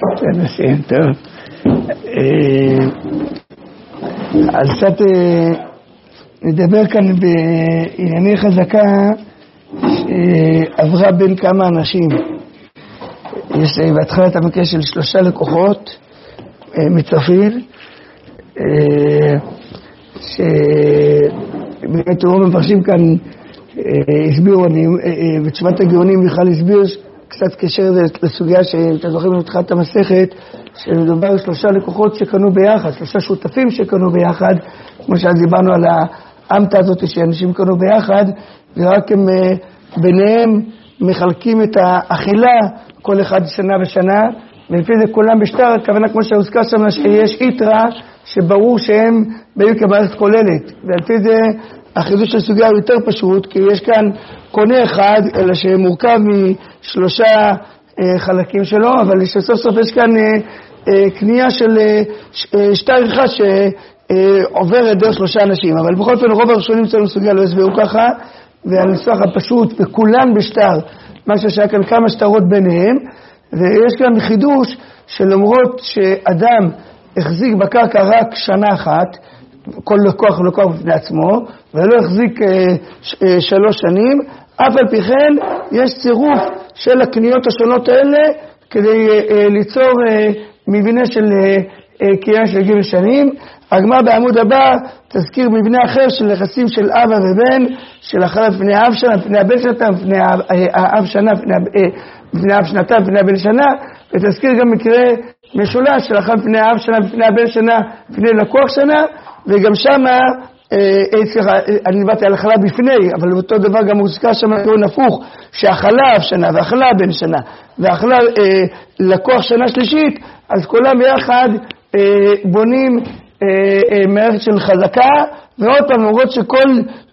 נסיים, טוב. אז קצת נדבר כאן בענייני חזקה שעברה בין כמה אנשים. יש בהתחלת המקרה של 3 לקוחות מצרפים, שבאמת רוב המפרשים כאן הסבירו, בתשובת הגאונים בכלל הסביר קצת קשר לסוגיה שאתם זוכרים לתחילת המסכת, שמדובר על 3 לקוחות שקנו ביחד, 3 שותפים שקנו ביחד, כמו שאז דיברנו על האמתא הזאת שאנשים קנו ביחד, ורק הם ביניהם מחלקים את האכילה כל אחד שנה ושנה, ולפי זה כולם בשטר, הכוונה כמו שהוזכר שם שיש יתרה, שברור שהם באים כמערכת כוללת, ולפי זה החידוש של סוגיה הוא יותר פשוט, כי יש כאן קונה אחד, אלא שמורכב מ3 חלקים שלו, אבל שסוף סוף יש כאן קנייה של שטר אחד שעוברת דרך 3 אנשים, אבל בכל אופן רוב הראשונים שלנו סוגיה לא הסבירו ככה, והניסוח הפשוט, וכולן בשטר, משהו שהיה כאן כמה שטרות ביניהם, ויש כאן חידוש שלמרות שאדם החזיק בקרקע רק שנה אחת, כל לקוח הוא לקוח בפני עצמו, ולא החזיק 3 שנים, אף על פי כן יש צירוף של הקניות השונות האלה, כדי ליצור מבנה של קנייה של ג' שנים. הגמרא בעמוד הבא תזכיר מבנה אחר של יחסים של אבא ובן, של החלה בפני האב שנה, בפני הבן שנתיים, בפני האב שנה, בפני האב שנתיים, בפני הבן שנה, ותזכיר גם מקרה משולש של החלה בפני האב שנה, בפני הבן שנה, בפני לקוח שנה, וגם שמה, אני דיברתי על החלה בפני, אבל אותו דבר גם מוזכר שם נתון הפוך, שהחלה אב שנה והחלה בן שנה, והחלה לקוח שנה שלישית, אז כולם ביחד בונים מערכת של חזקה, ועוד פעם למרות שכל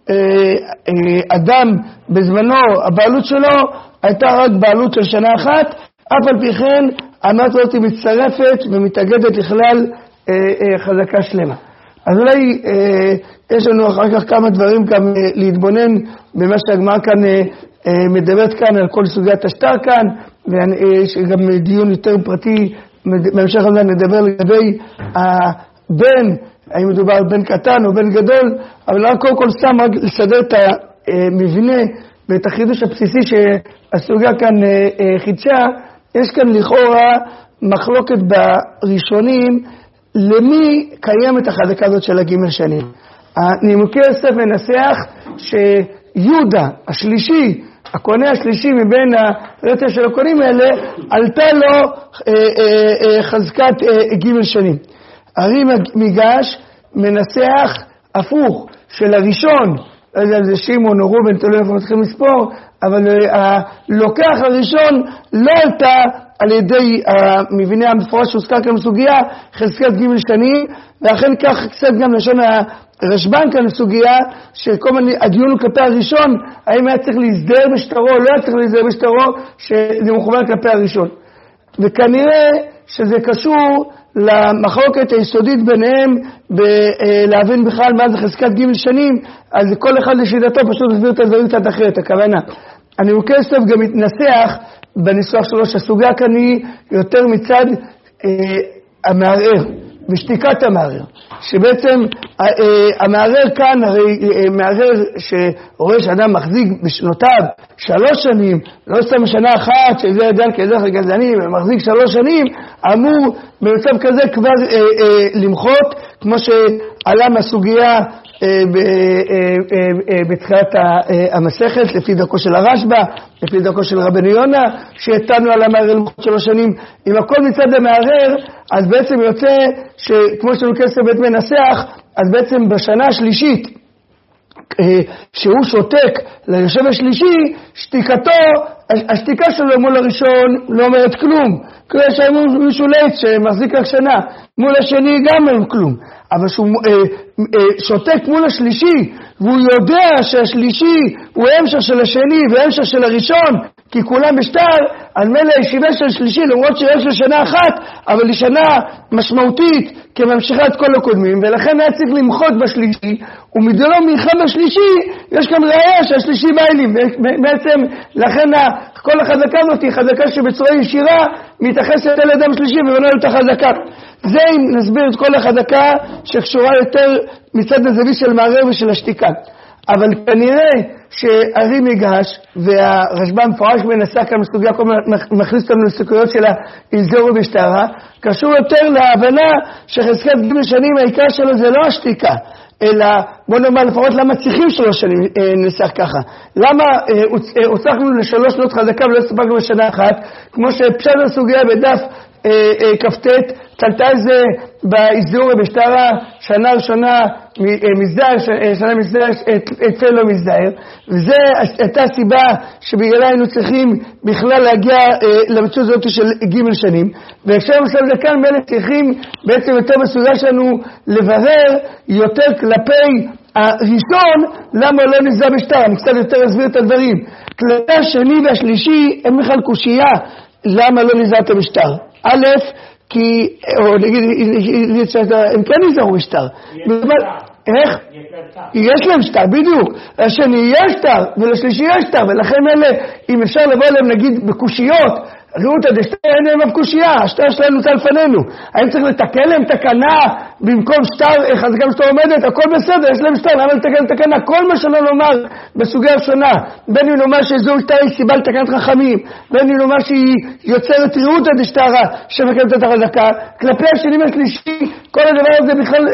אדם בזמנו, הבעלות שלו הייתה רק בעלות של שנה אחת, אף על פי כן המערכת הזאת מצטרפת ומתאגדת לכלל חזקה שלמה. אז אולי יש לנו אחר כך כמה דברים גם להתבונן במה שהגמרא כאן מדברת כאן על כל סוגיית השטר כאן, ויש גם דיון יותר פרטי, בהמשך הזה נדבר לגבי הבן, האם מדובר על בן קטן או בן גדול, אבל רק קודם כל סתם רק לסדר את המבנה ואת החידוש הבסיסי שהסוגיה כאן חידשה. יש כאן לכאורה מחלוקת בראשונים, למי קיימת החזקה הזאת של הג' שנים. נימוקי יוסף מנסח שיהודה השלישי, הקונה השלישי מבין הרצף של הקונים האלה, עלתה לו חזקת ג' שנים. הרי מיגש מנסח הפוך של הראשון, לא יודע אם זה שמעון או רובן, תלוי איפה מתחילים לספור, אבל הלוקח הראשון לא עלתה על ידי המבנה המפורש שהוזכר כאן בסוגיה, חזקת ג' שנים, ואכן כך קצת גם לשון הרשב"ן כאן בסוגיה, שכל מיני, הדיון הוא כלפי הראשון, האם היה צריך להסדר בשטרו, לא היה צריך להסדר בשטרו, שזה מכוון כלפי הראשון. וכנראה שזה קשור למחלוקת היסודית ביניהם, להבין בכלל מה זה חזקת ג' שנים, אז כל אחד לשיטתו פשוט מסביר את הדברים קצת אחרת, הכוונה. אני מבקש סוף גם מתנסח בניסוח שלו, שהסוגיה כאן היא יותר מצד המערער, בשתיקת המערער, שבעצם המערער כאן, הרי מערער שרואה שאדם מחזיק בשנותיו 3 שנים, לא סתם שנה אחת, שזה ידן כדרך הגזענים, מחזיק 3 שנים, אמור במצב כזה כבר למחות, כמו שעלה מהסוגיה בתחילת המסכת, לפי דרכו של הרשב"א, לפי דרכו של רבנו יונה, שהטענו על המערער למחות 3 שנים. אם הכל מצד המערער, אז בעצם יוצא שכמו שנוקסר בית מנסח, אז בעצם בשנה השלישית, שהוא שותק ליושב השלישי, שתיקתו, השתיקה שלו מול הראשון לא אומרת כלום. כלומר מישהו לית שמחזיק רק שנה, מול השני גם אין כלום. אבל שהוא שותק מול השלישי, והוא יודע שהשלישי הוא המשך של השני והמשך של הראשון, כי כולם בשטר, על מילא הישיבה של שלישי, למרות שיש לו שנה אחת, אבל היא שנה משמעותית, כממשיכה את כל הקודמים, ולכן היה צריך למחות בשלישי, ומדלו מלחם בשלישי, יש כאן ראיה שהשלישי בעלים. בעצם, לכן כל החזקה הזאת היא חזקה שבצורה ישירה, מתייחסת אל אדם שלישי ובנה את החזקה. זה אם נסביר את כל החזקה שקשורה יותר מצד הזווית של מערער ושל השתיקה. אבל כנראה שהרי מיגש, והרשב"ם מפורש מנסה כאן בסוגיה, כל מכניס אותנו לסוגיות של האיזור ובשטרה, קשור יותר להבנה שחזקת ג' שנים העיקר שלו זה לא השתיקה, אלא בוא נאמר לפחות למה צריכים 3 שנים נסח ככה. למה הוצחנו ל3 שנות חזקה ולא ספקנו בשנה אחת, כמו שפשט הסוגיה בדף כ"ט, תלתה זה באיזור ובשטרה, שנה ראשונה מזדהר, שנה מזדהר, אצל לא מזדהר, וזה הייתה הסיבה שבגלל היינו צריכים בכלל להגיע למציאות הזאת של ג' שנים, ועכשיו מסוים זה כאן בין צריכים בעצם יותר בסוגיה שלנו לברר יותר כלפי הראשון, למה לא נזדהר בשטר. אני קצת יותר אסביר את הדברים. כלפי השני והשלישי הם בכלל קושייה, למה לא נזדהרת בשטר? א', כי, או נגיד, הם כן נזהרו בשטר. איך? יש להם שטר, בדיוק. לשני יש שטר, ולשלישי יש שטר, ולכן אלה, אם אפשר לבוא אליהם, נגיד, בקושיות, ראו את הדשטר, אין להם בקושייה, השטר שלהם נוצא לפנינו. האם צריך לתקן להם תקנה במקום שטר, חזקה שטר עומדת, הכל בסדר, יש להם שטר, למה לתקן תקנה? כל מה שלא נאמר בסוגיה השונה, בין אם נאמר שזו שטר היא סיבה לתקנת חכמים, בין אם נאמר שהיא יוצרת ראות הדשטרה שמקנת את החזקה, כלפי השני והשלישי, כל הדבר הזה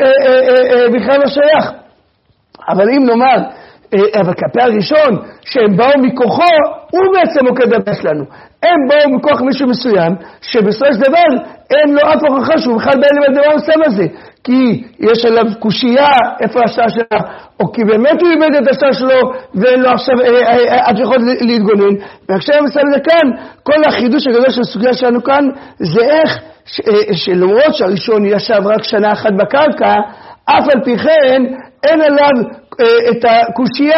בכלל לא שייך. אבל אם נאמר, אבל כלפי הראשון, שהם באו מכוחו, הוא בעצם מוקד הבא שלנו. הם באו מכוח מישהו מסוים, שבסופו של דבר אין לו אף הוכחה שהוא בכלל בא אליו הדבר הנוסף הזה. כי יש עליו קושייה, איפה השטר שלה, או כי באמת הוא איבד את השטר שלו, ואין לו עכשיו עד יכול להתגונן. ועכשיו מסיים זה כאן, כל החידוש הגדול של הסוגיה שלנו כאן, זה איך שלמרות שהראשון ישב רק שנה אחת בקרקע, אף על פי כן אין עליו את הקושייה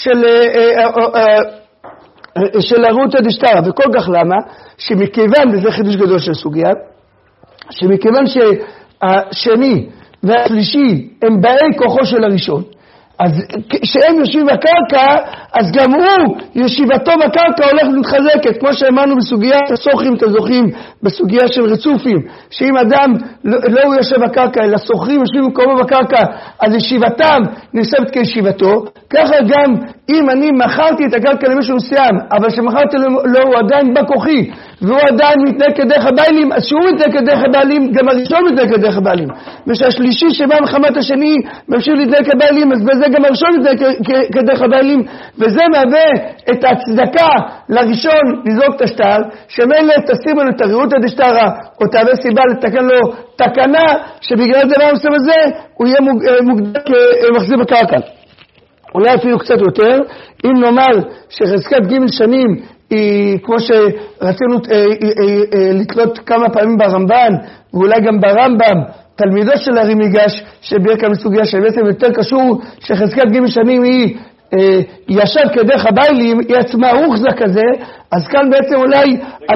של הרות הדשטרה. וכל כך למה? שמכיוון, וזה חידוש גדול של סוגיה, שמכיוון שהשני והשלישי הם באי כוחו של הראשון, אז כשהם יושבים בקרקע, אז גם הוא, ישיבתו בקרקע הולך ומתחזקת, כמו שאמרנו בסוגיה הסוחרים, אתם זוכרים, בסוגיה של רצופים, שאם אדם לא הוא יושב בקרקע, אלא סוחרים יושבים במקומו בקרקע, אז ישיבתם נחשבת כישיבתו. ככה גם אם אני מכרתי את הקרקע למישהו מסוים, אבל שמכרתי לו הוא עדיין בכוחי, והוא עדיין מתנהג כדרך הבעלים, אז שהוא מתנהג כדרך הבעלים, גם הראשון מתנהג כדרך הבעלים. ושהשלישי שבא מחמת השני ממשיך להתנהג כבעלים, אז בזה גם הראשון מתנהג כדרך הבעלים, וזה מהווה את ההצדקה לראשון לזרוק את השטר, שמילא תשימו לו את הראות הדשטרה, או תהווה סיבה לתקן לו תקנה, שבגלל הדבר המסוים הזה הוא יהיה מוגדר כמחזיר בקרקע. אולי אפילו קצת יותר, אם נאמר שחזקת ג' שנים היא כמו שרצינו לתלות כמה פעמים ברמב"ן, ואולי גם ברמב"ם, תלמידו של הרי מיגש, שביר כאן בסוגיה שבעצם יותר קשור שחזקת ג' שנים היא ישר כדרך הבעלים, היא עצמה רוחזה כזה, אז כאן בעצם אולי...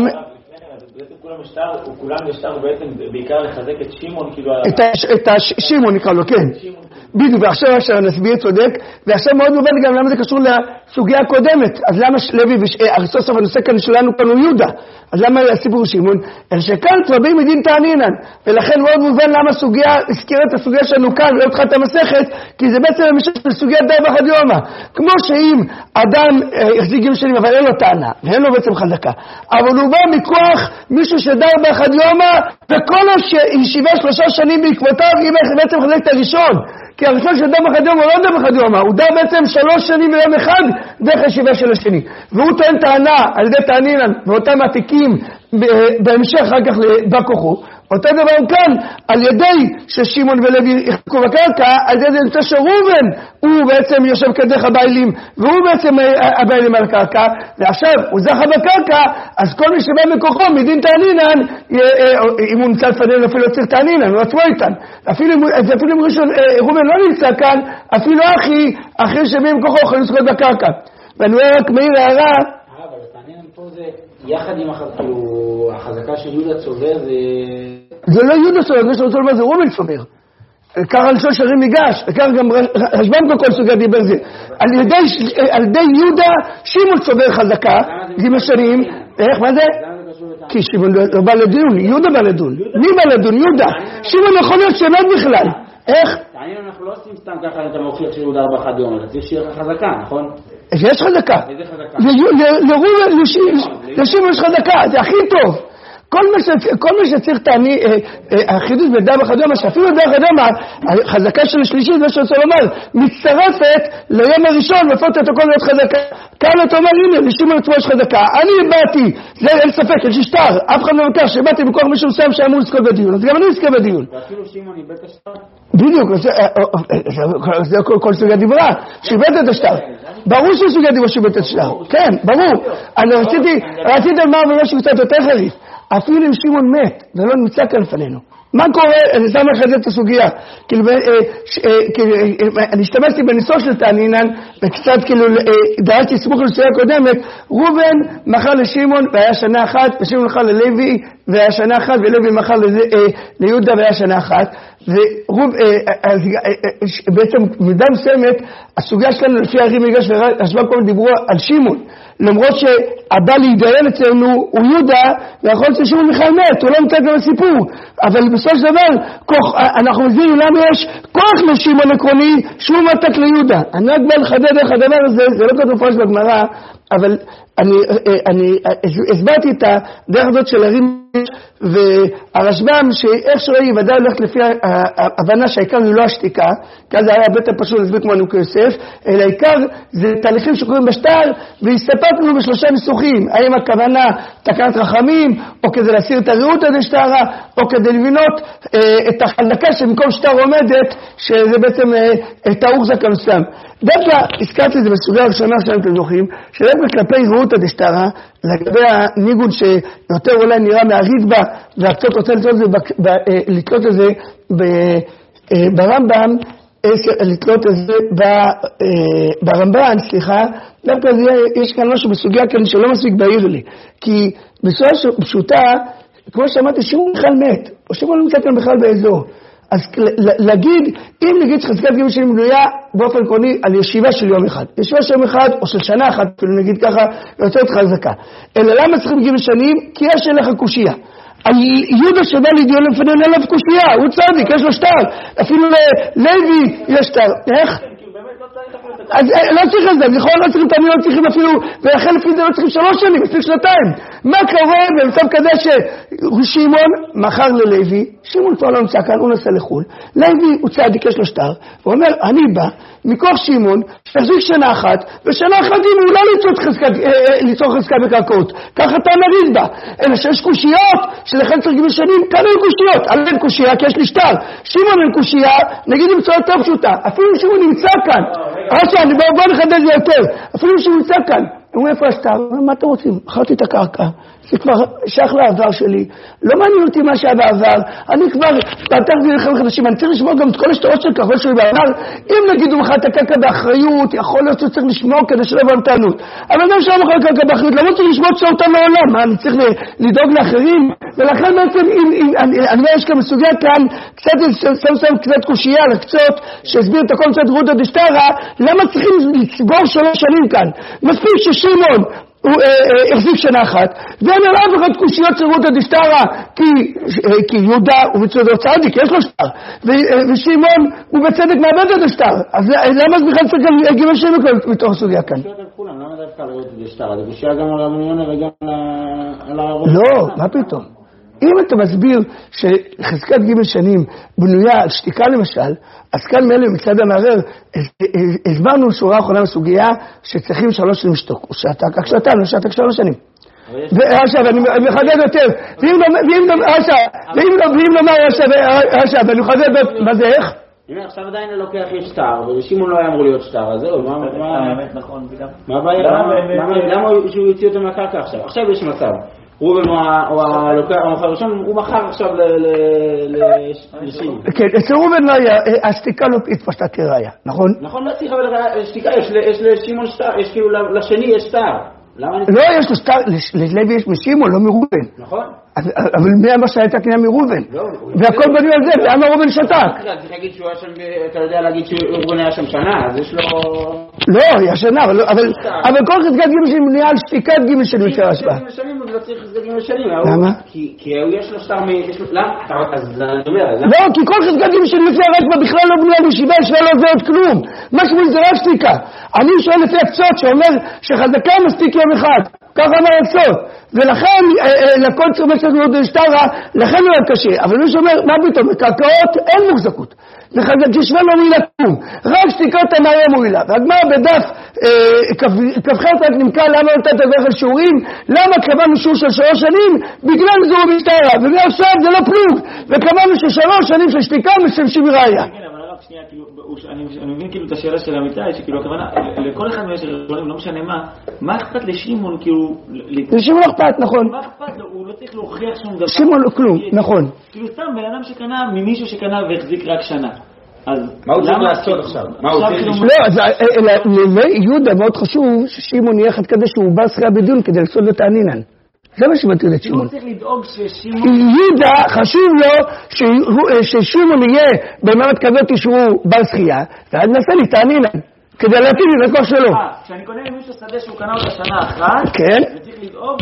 כולם בשטר בעצם בעיקר לחזק את שימון, את השימון נקרא לו, כן. בדיוק, ועכשיו נסביר צודק, ועכשיו מאוד מובן גם למה זה קשור לסוגיה הקודמת. אז למה לוי סוף סוף הנושא כאן שלנו כאן הוא יהודה, אז למה הסיפור שימון? אלא שכאן צרבים מדין תענינן, ולכן מאוד מובן למה הסוגיה הזכירה את הסוגיה שלנו כאן ולא התחלת המסכת, כי זה בעצם המשך של סוגיית די באחד יומא. כמו שאם אדם החזיק ג' שנים אבל אין לו טענה ואין לו בעצם חזקה, אבל הוא בא מכוח מישהו שדי באחד יומא, וכל הישיבה 3 שנים בעקבותיו היא בעצם חזק את הראשון, כי הראשון של דם אחד יום הוא לא דם אחד יום, הוא דם בעצם 3 שנים ביום אחד דרך הישיבה של השני, והוא טוען טענה על ידי תענינן ואותם מעתיקים בהמשך אחר כך בכוחו. אותו דבר כאן, על ידי ששימון ולוי יחקו בקרקע, על ידי נמצא שראובן הוא בעצם יושב כדרך הבעלים, והוא בעצם הבעלים על הקרקע, ועכשיו הוא זכה בקרקע, אז כל מי שבא מכוחו מדין תענינן, אם הוא נמצא לפנינו אפילו לא צריך תענינן, הוא עצמו איתן. אפילו אם ראובן לא נמצא כאן, אפילו אחי שבא מכוחו יכולים לזכות בקרקע. ואני רואה רק מהיר הערה, אבל תענינן פה פה זה יחד עם החזקה של יהודה צובר זה לא יהודה צובר, זה שאתה אומר, זה רובל צובר. ככה על שול שרים ניגש, וכך גם רשב"ם בכל סוגיה דיבר זה. על ידי יהודה, שמעון צובר חזקה, עם השנים, איך, מה זה? כי שמעון לא בא לדון, יהודה בא לדון. מי בא לדון? יהודה. שמעון יכול להיות שאמת בכלל. איך? תעניין, אנחנו לא עושים סתם ככה את המוכיח של יהודה 4 יום, אתה צריך שיהיה חזקה, נכון? יש חזקה. איזה חזקה? לשמעון יש חזקה, זה הכי טוב. כל מה שצריך תעני, החידוש בדף החדום, שאפילו בדף החדום, החזקה של השלישית, מה שרצה לומר, מצטרפת ליום הראשון, לפות את הכל להיות חזקה. כאן אתה אומר, הנה, לשמעון עצמו יש חזקה. אני באתי, זה אין ספק, יש שטר, אף אחד לא מכך, שבאתי בכוח מישהו מסוים שאמור לזכות בדיון, אז גם אני אזכה בדיון. ואפילו שמעון איבד את השטר? בדיוק, זה כל סוגיה דיברה, שאיבד את השטר. ברור שסוגיה דיברה שאיבד את השטר, כן, ברור. אני רציתי לומר משהו קצת יותר חריף. אפילו אם שמעון מת, ולא נמצא כאן לפנינו. מה קורה? אני שם לך את הסוגיה. אני השתמשתי בניסוח של תענינן, וקצת כאילו דרשתי סמוך לסוגיה הקודמת, רובן מכר לשמעון והיה שנה אחת, ושמעון מכר ללוי והיה שנה אחת, ולוי מכר ליהודה והיה שנה אחת, בעצם במידה מסוימת, הסוגיה שלנו לפי הרי מגרש ורשב"ם כל דיברו על שמעון, למרות שהבא להתדיין אצלנו הוא יהודה, ויכול להיות ששמעון בכלל מת, הוא לא נמצא גם בסיפור, אבל בסופו של דבר, אנחנו מבינים למה יש כוח לשמעון עקרוני, שהוא מתק ליהודה. אני רק בא לחדד איך הדבר הזה, זה לא כתוב מפורש בגמרא, אבל אני הסברתי את הדרך הזאת של הרים, והרשב"ם שאיכשהו היא ודאי הולכת לפי ההבנה שהעיקר היא לא השתיקה, כי אז זה היה בית הפשוט להסביר כמו נוקי יוסף, אלא העיקר זה תהליכים שקורים בשטר, והסתפקנו בשלושה ניסוחים, האם הכוונה תקנת רחמים, או כדי להסיר את הרעות עד השטרה, או כדי לבינות את החלקה שמקום שטר עומדת, שזה בעצם תאוך זקן סתם. דווקא הזכרתי את זה בסוגיה הראשונה שלנו אתם זוכרים, שדווקא כלפי רעות עד השטרה, לגבי הניגוד שיותר אולי נראה מהריד בה, והקצות רוצה לתלות את זה ברמב"ם, לתלות את זה ברמב"ן, סליחה, דווקא יש כאן משהו בסוגיה כאן שלא מספיק בהיר לי, כי בסוגיה פשוטה, כמו שאמרתי, שמעון בכלל מת, או שמעון לא נמצא כאן בכלל באזור, אז להגיד, אם נגיד שחזקת גימל שנים בנויה באופן עקרוני על ישיבה של יום אחד, ישיבה של יום אחד או של שנה אחת, אפילו נגיד ככה, יוצאת חזקה. אלא למה צריכים גימל שנים? כי יש אליך קושייה. על יהודה שבא לדיון לפנינו אין לו קושייה, הוא צדיק, יש לו שטר. אפילו לוי יש שטר. איך? אז לא צריך את זה, נכון? לא צריכים תמיד, לא צריכים אפילו, ולכן לפי זה לא צריכים 3 שנים, לפי 2. מה קורה במצב כזה ששמעון מכר ללוי, שמעון כבר לא נמצא כאן, הוא נסע לחול, לוי הוא צדיק, יש לו שטר, הוא אומר, אני בא מכוח שמעון, שתחזיק שנה אחת, ושנה אחת אם הוא לא ליצור חזקה בקרקעות, ככה אתה נריד בה, אלא שיש קושיות, שלכן צריך גימל שנים, כאן אין קושיות, על אין קושייה, כי יש לי שטר, שמעון אין קושייה, נגיד עם צורה יותר פשוטה, אפילו שמעון נמצא כאן, עכשיו, בוא נחדד זה יותר, אפילו שהוא נמצא כאן, הוא איפה השטר? מה אתם רוצים? בחרתי את הקרקע, זה כבר שייך לעבר שלי, לא מעניין אותי מה שהיה בעבר, אני כבר, באתר זה לכם חדשים, אני צריך לשמור גם את כל השטרות של כחול שלי בעבר, אם נגיד הוא מחר את הקרקע באחריות, יכול להיות שצריך לשמור כדי שלא יבוא המתנות, אבל גם שלא מחר את הקרקע באחריות, למה צריך לשמור שאותה לעולם, מה, אני צריך לדאוג לאחרים, ולכן בעצם, אני אומר, יש כאן מסוגיה כאן, קצת קושייה לקצות, שהסביר את הכל קצת רודה דשטרה, למה צריכים לצבור 3 שנים כאן? מספיק ששמעון הוא החזיק שנה אחת, ואין אף אחד קושיות של רודה דשטרה, כי יהודה הוא בצדו צדיק, יש לו שטר, ושמעון הוא בצדק מאבד את השטר, אז למה זה בכלל צריך גימל שנים מתוך הסוגיה כאן? למה דווקא לראות את השטר? זה קושיה גם על המיליונר וגם על הרוב? לא, מה פתאום? אם אתה מסביר שחזקת גימל שנים בנויה על שתיקה למשל, אז כאן מאלה מצד המערער, הסברנו שורה האחרונה בסוגיה שצריכים 3 שנים שתוק, או שעתק 3 שנים. ועכשיו, אני מחדד יותר, ואם נאמר עכשיו, ואני מחדד, מה זה איך? הנה, עכשיו עדיין לוקח יש שטר, ושמעון לא היה אמור להיות שטר, אז זהו, האמת נכון, מה הבעיה? למה שהוא יוציא אותו מהקרקע עכשיו? עכשיו יש מצב. רובן הוא המחר הראשון, הוא מחר עכשיו לשמעון. כן, אצל רובן לא היה, השתיקה לא התפשטה כראיה, נכון? נכון, לא צריך, אבל שתיקה, יש לשמעון שטר, יש כאילו לשני יש שטר. לא, יש לו שטר, ללוי יש משמעון, לא מראובן. נכון. אבל מי אמר שהייתה קנייה מראובן? והכל בנוי על זה, למה ראובן שתק? צריך להגיד שהוא היה שם, אתה יודע להגיד שראובן היה שם שנה, אז יש לו... לא, היה שנה, אבל כל חזקת גימל שנים נהיה על שתיקת גימל שנים יותר השפעה. גימל שנים הוא לא צריך חזקת גימל שנים. למה? כי יש לו שטר למה? אז אני אומר... לא, כי כל חזקת גימל שנים לפי הרשב"א בכלל לא בנויה בישיבה, יש לא עוזרת כלום. מה שמול זה רק שתיקה. אני שואל לפי הקצות שאומר שחזקה מספיק יום אחד. ככה אמר הקצות. ולכן, לכל צומק שלנו עוד שטרה, לכן הוא היה קשה. אבל מי שאומר, מה פתאום? בקרקעות אין מוחזקות. וחזקה לא מועילה כלום. רק שתיקות המראה מועילה. והגמרא בדף כ"ח רק נמקה למה נתת דרך על שיעורים, למה קבענו שיעור של 3 שנים? בגלל זו משטרה. ומעכשיו זה לא פלוג. וקבענו ש3 שנים של שתיקה משתמשים ראיה. שנייה, כאילו, אני מבין כאילו את השאלה של אמיתי, שכאילו הכוונה, לכל אחד מהשאלה, לא משנה מה אכפת לשמעון, כאילו... לשמעון אכפת, נכון. מה אכפת לו? הוא לא צריך להוכיח שום דבר. שמעון לא כלום, נכון. כאילו סתם, בן אדם שקנה ממישהו שקנה והחזיק רק שנה. אז מה הוא צריך לעשות עכשיו? לא, אז ליהודה מאוד חשוב ששמעון יהיה אחד כזה שהוא בא שחייה בדיון כדי לסוד את הענינן. זה מה שמטריד את שמעון. הוא צריך לדאוג ששמעון... יהודה חשוב לו ששמעון יהיה במעמד כזאת שהוא בר שחייה, ואז נעשה לי תענינן, כדי להטיל את הכוח שלו. כשאני קונה למישהו שדה שהוא קנה אותה שנה אחת, כן. וצריך לדאוג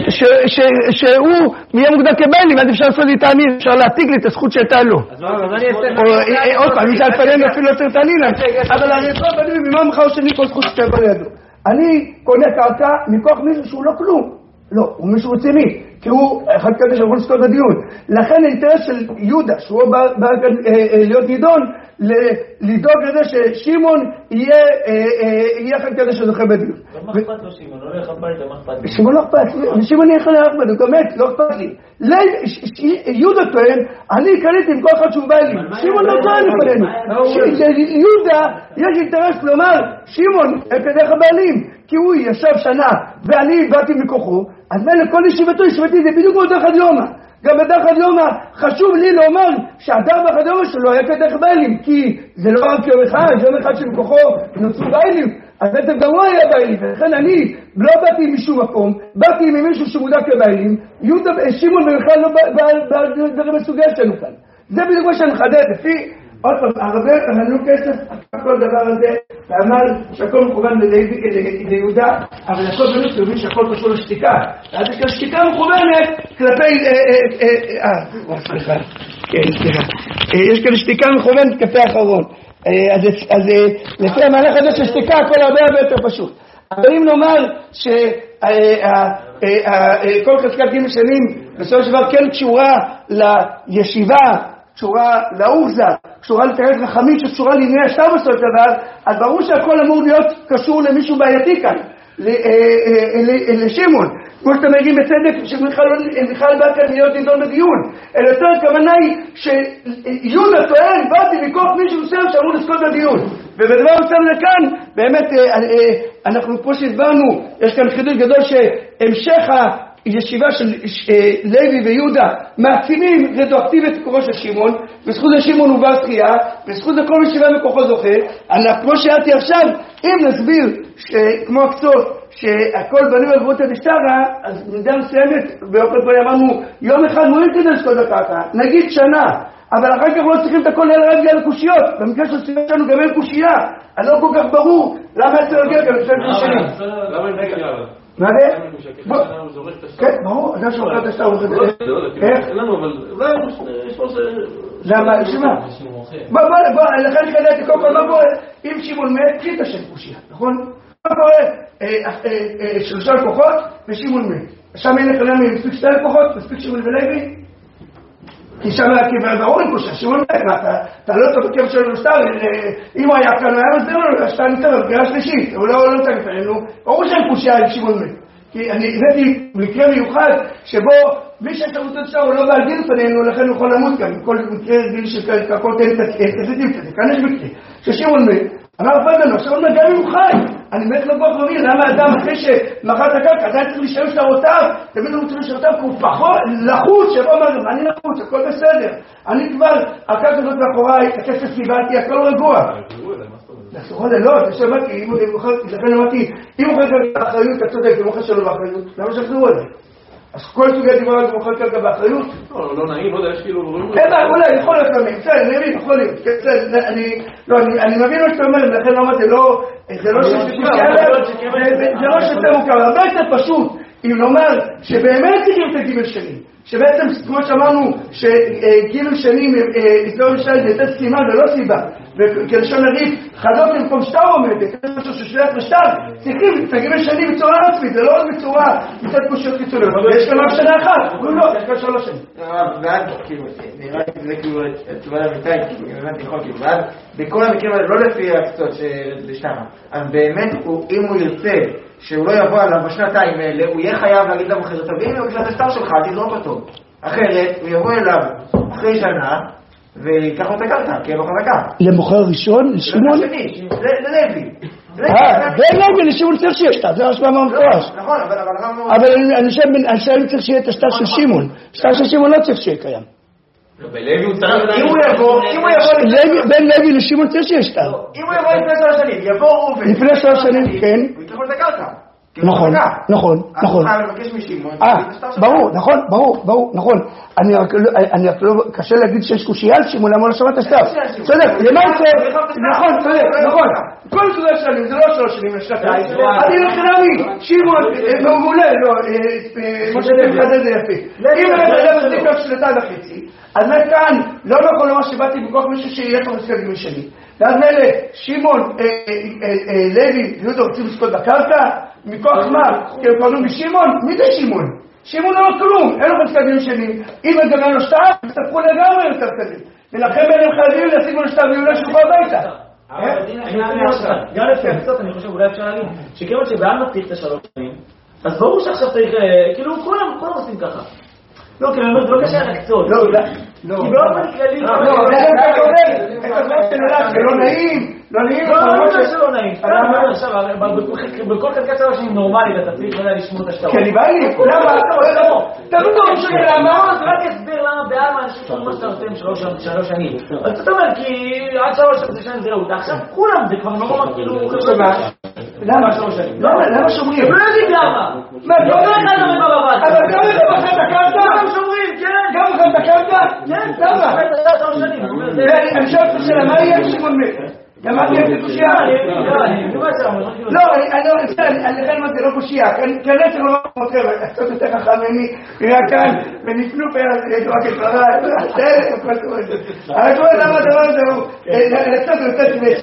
שהוא יהיה מוגדר כבעלים, אז אפשר לעשות לי תענינן, אפשר להעתיק לי את הזכות שהייתה לו. אז אני אעשה... עוד פעם, מי שהלפנינו אפילו יותר תענינן, אבל הרי כל בנים ממה מחר שני כל זכות שתהיה לידו. אני קונה קרקע מכוח מישהו שהוא לא כלום. לא, הוא מישהו רציני, כי הוא אחד כזה שיכול לזכות בדיון. לכן האינטרס של יהודה, שהוא בא להיות נידון, לדאוג לזה ששמעון יהיה אחד כזה שזוכה בדיון. מה אכפת לו שמעון? לא הולך הביתה, מה אכפת לו? שמעון לא אכפת לי, שמעון יכול להלך בדיוק, באמת, לא אכפת לי. יהודה טוען, אני קניתי עם כל אחד שהוא בא לי. שמעון לא טוען לפנינו. יהודה, יש אינטרס לומר, שמעון, כדרך הבעלים. כי הוא ישב שנה, ואני באתי מכוחו, אז מלא כל ישיבתי זה בדיוק כמו דרך הדיומה. גם בדרך הדיומה חשוב לי לומר שהדרך הדיומה שלו היה כדרך בעלים, כי זה לא רק יום אחד, יום אחד שמכוחו נוצרו בעלים, אז בעצם גם הוא היה בעלים, ולכן אני לא באתי משום מקום, באתי ממישהו שמודע כבעלים, שמעון בכלל לא בדברים מסוגל שלנו כאן. זה בדיוק מה שאני מחדד, לפי... עוד פעם, הרבה תמנו כסף, כל דבר הזה, ואמר שהכל מכוון ליהודה, אבל הכל באמת תבין שהכל קשור לשתיקה. אז יש כאן שתיקה מכוונת כלפי... סליחה. כן, סליחה. יש כאן שתיקה מכוונת כלפי האחרון. אז לפי המהלך הזה של שתיקה, הכל הרבה יותר פשוט. אבל אם נאמר שכל חזקת גימל שנים, בסופו של דבר כן קשורה לישיבה, קשורה לאורזה, קשורה לתרס רחמים, שקשורה לענייני השטר בסופו של דבר, אז ברור שהכל אמור להיות קשור למישהו בעייתי כאן, לשמעון. כמו שאתם מגיעים בצדק, שבכלל בא כאן להיות נידון בדיון. אלא יותר הכוונה היא שיהודה טוען, באתי מכוח מישהו מסוים שאמור לזכות בדיון. ובדבר מסוים לכאן, באמת, אנחנו פה שהסברנו, יש כאן חידוש גדול שהמשך ישיבה של לוי ויהודה מעצימים רטרואקטיבית את כוחו של שמעון, בזכות זה שמעון הוא בר שחייה, בזכות זה כל ישיבה מכוחו זוכה. כמו שאלתי עכשיו, אם נסביר כמו הקצות שהכל בנוי על גבולות הדשתרה, אז במידה מסוימת באופן פה אמרנו יום אחד מועיל כדי לזכות בקרקע, נגיד שנה, אבל אחר כך לא צריכים את הכל אלא רק בגלל הקושיות. במקרה של הסיבה שלנו גם אין קושייה, אז לא כל כך ברור למה יצא להגיע כאן לפני שנים. למה אין נגד? מה זה? כן, ברור, אדם שמוכר את השטר הולכת... איך? למה, אבל... יש פה זה... למה? שמה? בוא, לכן חדעתי קודם כל, מה קורה? אם שמעון מת, תחיל את השם קושיה, נכון? מה קורה? 3 לקוחות ושמעון מת. שם אין לך למה מספיק 2 לקוחות, מספיק שמעון ולוי? כי שם ברור אין קושיה, שמעון מת, אתה לא טוב בקרב שלנו לשטר, אם הוא היה כאן, הוא היה מסביר לנו, השטר ניתן בקריאה שלישית, הוא לא נמצא לפנינו, ברור שאין קושיה עם שמעון מת. כי אני הבאתי מקרה מיוחד שבו מי שיש לו מוצאות שטר הוא לא בעל דין לפנינו, לכן הוא יכול למות כאן, כל מקרה גיל שהכל תן את הסתים קצת, כאן יש מקרה, ששמעון מת, אמר פדנו, שמעון מת גם אם הוא חי, אני באמת לא בוח מבין, למה האדם אחרי שמכר את הקרקע, עדיין צריך להשתמש לרותיו, תמיד הוא רוצה לשרותיו, כי הוא פחות לחוץ, שבוא אומר, אני לחוץ, הכל בסדר. אני כבר, הקרקע הזאת מאחוריי, הכסף קיבלתי, הכל רגוע. לחזור על לא, זה שאמרתי, לכן אמרתי, אם הוא חושב באחריות, אתה צודק, אם הוא חושב שלו באחריות, למה שחזרו על זה? אז כל סוגי דיברה זה מוכר קרקע באחריות? לא נעים, לא יודע, יש כאילו... אולי, יכול להיות פעמים, בסדר, אני מבין, יכול להיות. אני מבין מה שאתה אומר, לכן לא אמרתי, זה לא שזה מוכר, הרבה יותר פשוט, אם נאמר שבאמת צריכים את הגימל שנים, שבעצם, כמו שאמרנו, שגימל שנים, לא משנה, זה יותר סימן ולא סיבה, וכלשון הריף, חזות למקום שטר עומד, וכלשון ששולח לשטר, צריכים את הגימל שנים בצורה עצמית, זה לא עוד בצורה מצד פשוט קיצוניות, ויש כמה שנה אחת, לא, יש כבר 3 שנים. ואז, כאילו, נראה לי שזה כאילו, תשובה למיטאי, כאילו, באמת יכול, כאילו, ואז, בכל המקרים האלה, לא לפי הקצות לשטר, אז באמת, אם הוא ירצה, שהוא לא יבוא עליו בשנתיים האלה, הוא יהיה חייב להגיד למחיר, תבין, הוא יקלט השטר שלך, תזרוק אותו. אחרת, הוא יבוא אליו אחרי שנה, ויקח לו את הקרקע, כי אין לו חזקה. למוכר ראשון? לשמעון? ללוי. ולוי, לשמעון צריך שיהיה שטר, זה השפעה מהמפורש. נכון, אבל אני חושב צריך שיהיה את השטר של שמעון. שטר של שמעון לא צריך שיהיה קיים. בלוי הוא צריך... אם הוא יבוא... בין לוי לשמעון צריך שיהיה שטר. אם הוא יבוא לפני 3 שנים, יבוא ראובן. לפני 3 שנים, כן. הוא יקח לו את הקרקע. נכון. אז הוא חייב לבקש משמעון. ברור, נכון. אני רק לא, קשה להגיד שיש קושייה על שמעון, למה לא שמעת השטר. צודק, למעשה, נכון, נכון. כל סוגי השנים, זה לא 3 שנים, לשנתיים. אני לחינמי, שמעון, מעולה, לא, משה תחדד זה יפה. אם אני מחזיק רק 2.5, אז כאן, לא יכול לומר שבאתי בכוח מישהו שיהיה פה מסכלים משני. ואז מלא, שמעון, לוי, יהודה רוצים לזכות בקרקע, מכוח מה? כי הם קוראים משמעון? מי זה שמעון? שמעון לא כלום, אין לו מסכלים שני. אם גם אין לו שטר, תסתפחו לגמרי יותר כזה. ולכן הם חייבים להשיגו לשטר ויולה שולחו הביתה. גם לפי הקצות, אני חושב, אולי אפשר להגיד, שכיוון שבאן מצליח את 3 שנים, אז ברור שעכשיו צריך, כאילו, כולם עושים ככה. לא, כי אני אומר, זה לא קשה לקצות. כי באופן כללי... לא, זה לא נעים. לא נעים. לא נעים. בכל חלקה 3 שנים נורמלית, אתה צריך לשמור את השטרות. כי אני בא לי, למה? תמיד לא משהו למה? זה רק יסביר למה באלמה אנשים שאומרים מה שאתה עושים 3 שנים. אז אתה אומר, כי עד 3 שנים זה ראו. עכשיו כולם, זה כבר נורא כאילו... למה 3 שנים? למה שומרים? הם לא יודעים למה. מה, לא אחד אומרים בבית. אבל גם אתה מחד את הקרקע? גם שומרים, כן. גם מחד את הקרקע? כן. למה? אני שואל את השאלה, מה יהיה כשמון מת? גם את תהיה קושייה? לא, אני לכן אמרתי לא קושייה, כנראה שלא מוכר, קצת יותר חכם ממני, נראה כאן, ונפלו פעם, רק את רבה, אבל כל למה הדבר הזה הוא, קצת יותר כבש.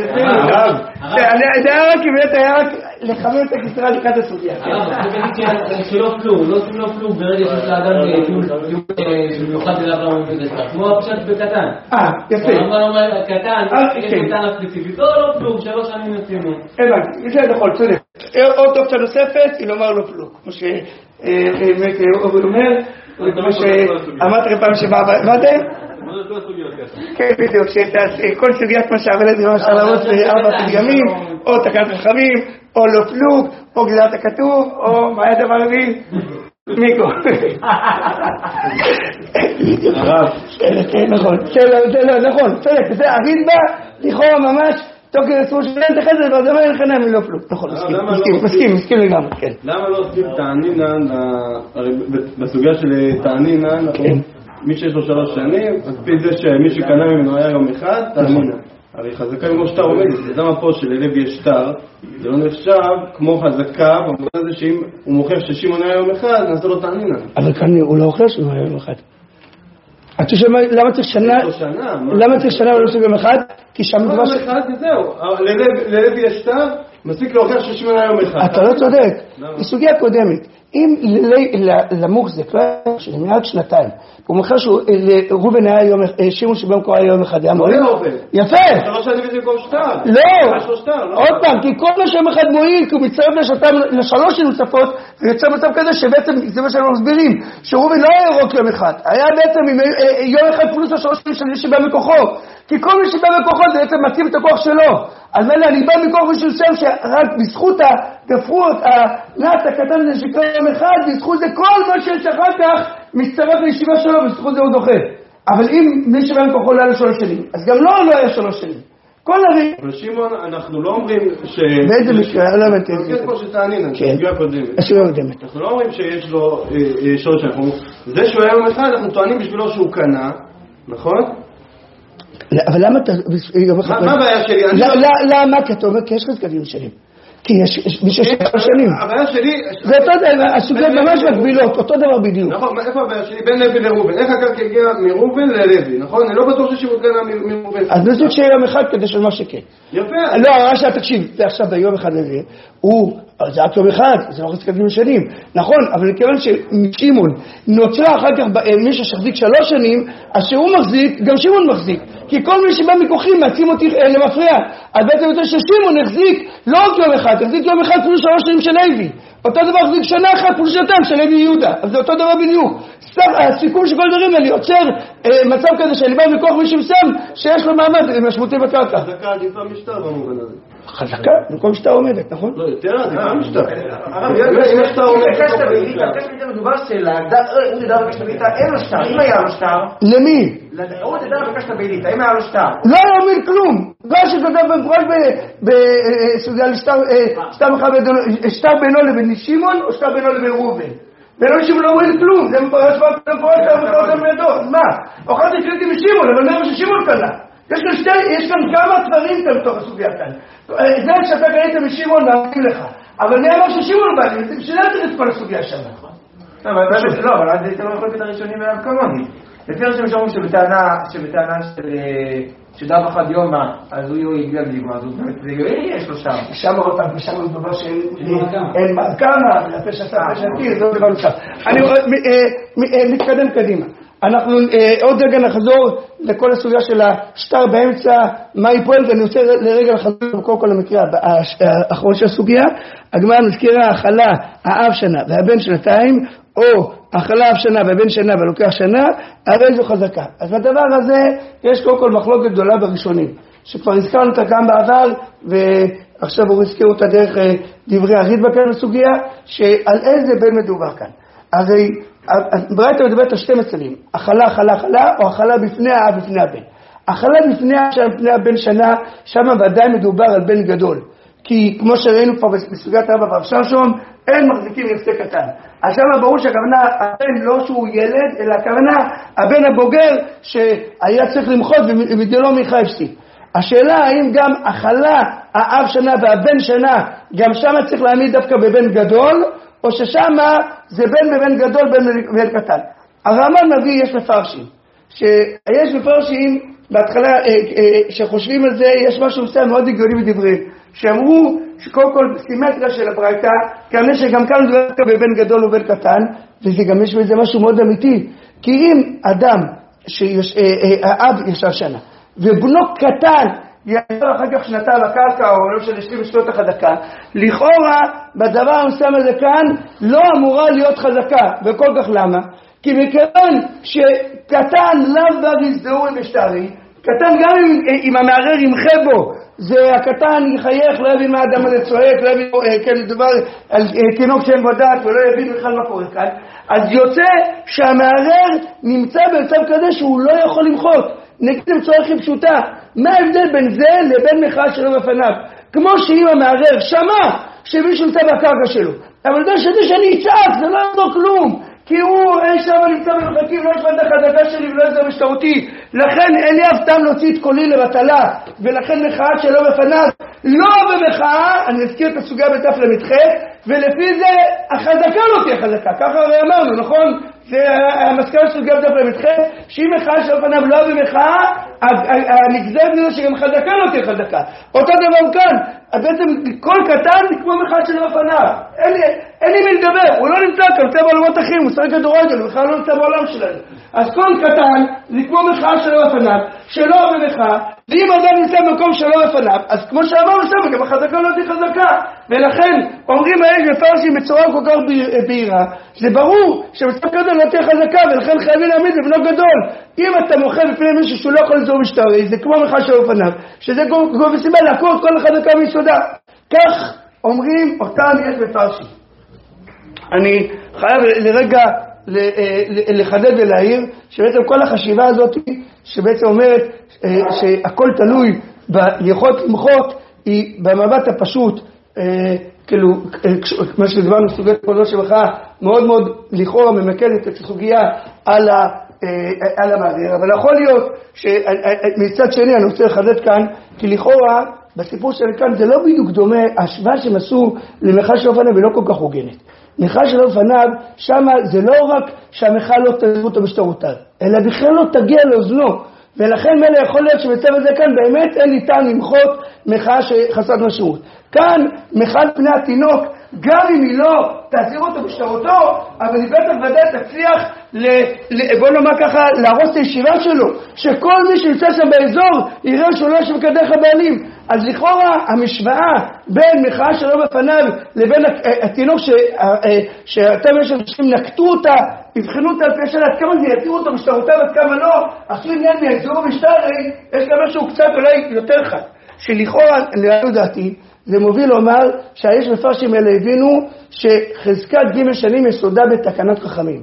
זה היה רק לחמם את הכסרה לקראת הסוגיה. שלא פלוג ברגע שיש לאדם במיוחד אליו לא מבין את זה, כמו הפשט בקטן. יפה. אמר קטן, יש קטן הספציפית, לא פלוג, 3 שנים יוצאים. הבנתי, זה נכון, צודק. עוד אופציה נוספת, היא לומר לא פלוג, כמו שאובל אומר, כמו שאמרתי פעם שבאה, מה זה? כן, בדיוק, כל סוגיית מה שהרלת זה מה שהרלות ב4 פתגמים, או תקנת חכמים, או לא פלוג, או גזרת הכתוב, או מה היה דבר רביעי? מיקו. נכון, נכון, צודק, זה הרידב"א, לכאורה ממש, תוך כדי עצמו שאין תחזת, ואז אומר לכם הם לא פלוג. נכון, מסכים לגמרי, כן. למה לא עושים תענינן, בסוגיה של תענינן, מי שיש לו 3 שנים, אז פי זה שמי שקנה ממנו היה יום אחד, תענינן. הרי חזקה כמו שטר עומדת, אז למה פה שללוי יש שטר, זה לא נחשב כמו חזקה, במובן הזה שאם הוא מוכר ששמעון היה יום אחד, נעשה לו תענינן. אבל כאן הוא לא אוכל שהוא היה יום אחד. אתה שומע, למה צריך שנה? למה צריך שנה ולא יום אחד? כי שם דבר יום אחד וזהו, ללוי יש שטר, מספיק להוכיח ששמעון היה יום אחד. אתה לא צודק. בסוגיה קודמת, אם למוחזק, לא היה שנים, רק שנתיים, הוא מוכר שרובן היה יום, שמעון שבמקור היה יום אחד, היה מועיל? יפה! 3 שנים וזה במקום שטר. לא! עוד פעם, כי כל מה שם אחד מועיל, כי הוא מצטרף ל3 שנים נוספות, ויוצא מצב כזה שבעצם, זה מה שאנחנו מסבירים, שרובן לא היה ירוק יום אחד, היה בעצם יום אחד פלוס 3 שנים של שבא מכוחו, כי כל מי שבא מכוחו זה בעצם מציב את הכוח שלו. אז מלא, אני בא מכוח מישהו שם שרק בזכות הגפרות, הנעץ הקטן הזה שקרה יום אחד, בזכות זה כל מה שיש אחר כך מצטרף לישיבה שלו, בזכות זה הוא זוכה. אבל אם מי שבא מכוחו לא היה 3 שנים, אז גם לא היה 3 שנים. כל הרי... אבל שמעון, אנחנו לא אומרים ש... באיזה מקרה? לא הבנתי. זה כמו שתענין, אנחנו לא אומרים שיש לו 3 שנים. זה שהוא היה יום אחד, אנחנו טוענים בשבילו שהוא קנה, נכון? אבל למה אתה... מה הבעיה שלי? למה? כי אתה אומר, כי יש חזקדים שנים. כי יש מי שיש 3 שנים. הבעיה שלי... זה אותו דבר, הסוגיות ממש מקבילות, אותו דבר בדיוק. נכון, איפה הבעיה שלי? בין לוי לראובן. איך הקרקע הגיע מראובן ללוי, נכון? אני לא בטוח ששירות קנה מראובן. אז נגיד שיהיה יום אחד כדי של מה שכן. יפה. לא, הרשע, תקשיב, זה עכשיו ביום אחד לזה, זה רק יום אחד, זה לא חזקדים שנים. נכון, אבל מכיוון ששמעון נוצרה אחר כך מי שחזיק 3 שנים, אז שהוא מחזיק, גם שמעון מחזיק. כי כל מי שבא מכוחים מעצים אותי למפריע. אז בעצם יותר ששמעון החזיק לא רק יום אחד, החזיק יום אחד פלוס 3 שנים של לוי. אותו דבר החזיק שנה אחת פלוס שנתיים של לוי יהודה. אז זה אותו דבר בדיוק. הסיכום של כל דברים האלה יוצר מצב כזה שאני בא מכוח מישהו שם שיש לו מעמד משמעותי בקרקע. חזקה עדיפה משטר במובן הזה. חזקה, במקום שטר עומדת, נכון? לא, יותר עדיפה משטר. אם השטר עומדת, בקשת בעילית, הקשת בעילית מדובר הוא תדע בקשת בעילית, אין לו שטר. אם היה לו שטר... למי? הוא תדע בקשת בעילית, האם היה לו שטר? לא היה אומר כלום. רש"י כותב במפורש בסוגיה שטר בינו לבין שמעון או שטר בינו לבין ראובן. בינו שמעון לא אומר כלום, זה מפורש במפורש בידו. מה? אוכלתי קריטי משמעון, אבל מה ששמעון קנה? יש כאן כמה דברים כאן בתוך הסוגיה כאן. זה שאתה קנית משמעון מאמין לך. אבל מי אמר ששמעון בא לי? זה בשביל להצליח את כל הסוגיה שם. לא, אבל עד זה לא יכול להיות הראשונים אליו כמוני. לפי ראשונים שאומרים שבטענה שדף אחד יומא, אז הוא יגיע בדיגמה, אז זה יש לו שם. שם עוד פעם, ושם מדובר שאין כמה, לפי שאתה פשטי, זה עוד דבר נוסף. אני מתקדם קדימה. אנחנו עוד רגע נחזור לכל הסוגיה של השטר באמצע, מה היא פועלת, ואני רוצה לרגע לחזור קודם כל למקרה האחרון של הסוגיה. הגמרא מזכירה האכלה האב שנה והבן שנתיים, או אכלה אב שנה והבן שנה ולוקח שנה, הרי זו חזקה. אז בדבר הזה יש קודם כל מחלוקת גדולה בראשונים, שכבר הזכרנו אותה גם בעבר, ועכשיו הוא הזכיר אותה דרך דברי הרידב"א כאן בסוגיה, שעל איזה בן מדובר כאן. הרי ברייתא מדברת על 2 מצבים, אכלה, או אכלה בפני האב בפני הבן. אכלה בפני הבן שנה, שם ודאי מדובר על בן גדול. כי כמו שראינו כבר בסוגיית רבא והרב שמשון, אין מחזיקים יחסי קטן. אז שם ברור שהכוונה, הבן לא שהוא ילד, אלא הכוונה, הבן הבוגר שהיה צריך למחות ומדלו מיכה הפסיק. השאלה האם גם אכלה האב שנה והבן שנה, גם שם צריך להעמיד דווקא בבן גדול, או ששם זה בן גדול, בן קטן. הרמב"ם מביא, יש מפרשים. שיש מפרשים, בהתחלה, שחושבים על זה, יש משהו מסוים מאוד הגיוני בדבריהם. שאמרו שקודם כל סימטריה של הברייתא, כנראה שגם כאן מדובר בבן גדול ובן קטן, וזה גם יש בזה משהו מאוד אמיתי. כי אם אדם, האב ישב שנה, ובנו קטן, יעבר אחר כך שנתיים הקרקע, או לא של 20 שנות החזקה, לכאורה בדבר המסוים הזה כאן לא אמורה להיות חזקה. וכל כך למה? כי מכיוון שקטן לאו דבר יזדהו עם השטרי, קטן גם אם המערער ימחה בו, זה הקטן יחייך, לא יבין מה האדם הזה צועק, לא יבין, כן, מדובר על תינוק שאין בו דעת, ולא יבין בכלל מה קורה כאן. אז יוצא שהמערער נמצא במצב כזה שהוא לא יכול למחות. נגיד למצוא הכי פשוטה, מה ההבדל בין זה לבין מחאה שלו בפניו? כמו שאם המערער שמע שמישהו נמצא בקרקע שלו, אבל זה שאני אצעק, זה לא יעזור כלום. כי הוא אין שם נמצא במחלקים, לא ישמע את החזקה שלי ולא יזר משטרותי. לכן אין לי אף טעם להוציא את קולי לבטלה, ולכן מחאה שלו בפניו לא במחאה, אני אזכיר את הסוגיה בתף למתחה, ולפי זה החזקה לא תהיה חזקה, ככה הרי אמרנו, נכון? זה המסקנה של סוגיה בתף למתחה, שאם מחאה שלו בפניו לא במחאה, הנגזרת מזה שגם חזקה לא תהיה חזקה. אותו דבר כאן, בעצם כל קטן זה כמו מחד שלא בפניו. אין לי מי לדבר, הוא לא נמצא כאן, הוא נמצא בעולמות אחרים, הוא שחק כדורגל, הוא בכלל לא נמצא בעולם שלנו. אז כל קטן זה כמו מחד שלא בפניו, שלא במחד, ואם אדם נמצא במקום שלא בפניו, אז כמו שאמרנו שם, גם החזקה לא תהיה חזקה. ולכן אומרים האלה מפרשים בצורה כל כך בהירה, זה ברור שמצב כזה לא תהיה חזקה, ולכן חייבים להעמיד לבנו גדול. אם אתה מוחה בפני מישהו שהוא לא יכול לזור משטרי, זה כמו מחד שלא בפניו, שזה גוב וסיבה לעקור את כל החזקה מיסודה. כך אומרים אותם יש מפרשים. אני חייב לרגע לחדד ולהעיר שבעצם כל החשיבה הזאת שבעצם אומרת שהכל תלוי ביכולת למחות היא במבט הפשוט, כאילו כמו שדיברנו סוגית פרדות שבך מאוד מאוד לכאורה ממקדת את הסוגיה על המערער, אבל יכול להיות שמצד שני אני רוצה לחדד כאן כי לכאורה בסיפור של כאן זה לא בדיוק דומה, ההשוואה שהם עשו למחאה של אופניו היא לא כל כך הוגנת. מחאה של אופניו, שמה זה לא רק שהמחאה לא תעזרו אותו בשטרותיו, אלא בכלל לא תגיע לאוזנו, ולכן מלא יכול להיות שבצב הזה כאן באמת אין ניתן למחות מחאה שחסרת משמעות. כאן מחאה פני התינוק, גם אם היא לא תעזיר אותו בשטרותו, אבל היא בטח ודאי תצליח, בוא נאמר ככה, להרוס את הישיבה שלו, שכל מי שנמצא שם באזור יראה שהוא לא יושב כדרך הבעלים. אז לכאורה המשוואה בין מחאה שלו בפניו לבין התינוק שאתם יש אנשים נקטו אותה, הבחנו אותה על פי השאלה, עד כמה זה יתירו אותו בשטרותיו ועד כמה לא, עשו עניין מהאזור המשטרי, יש גם משהו קצת אולי יותר חד, שלכאורה, לעניות דעתי, זה מוביל לומר שהיש מפרשים האלה הבינו שחזקת ג' שנים יסודה בתקנת חכמים.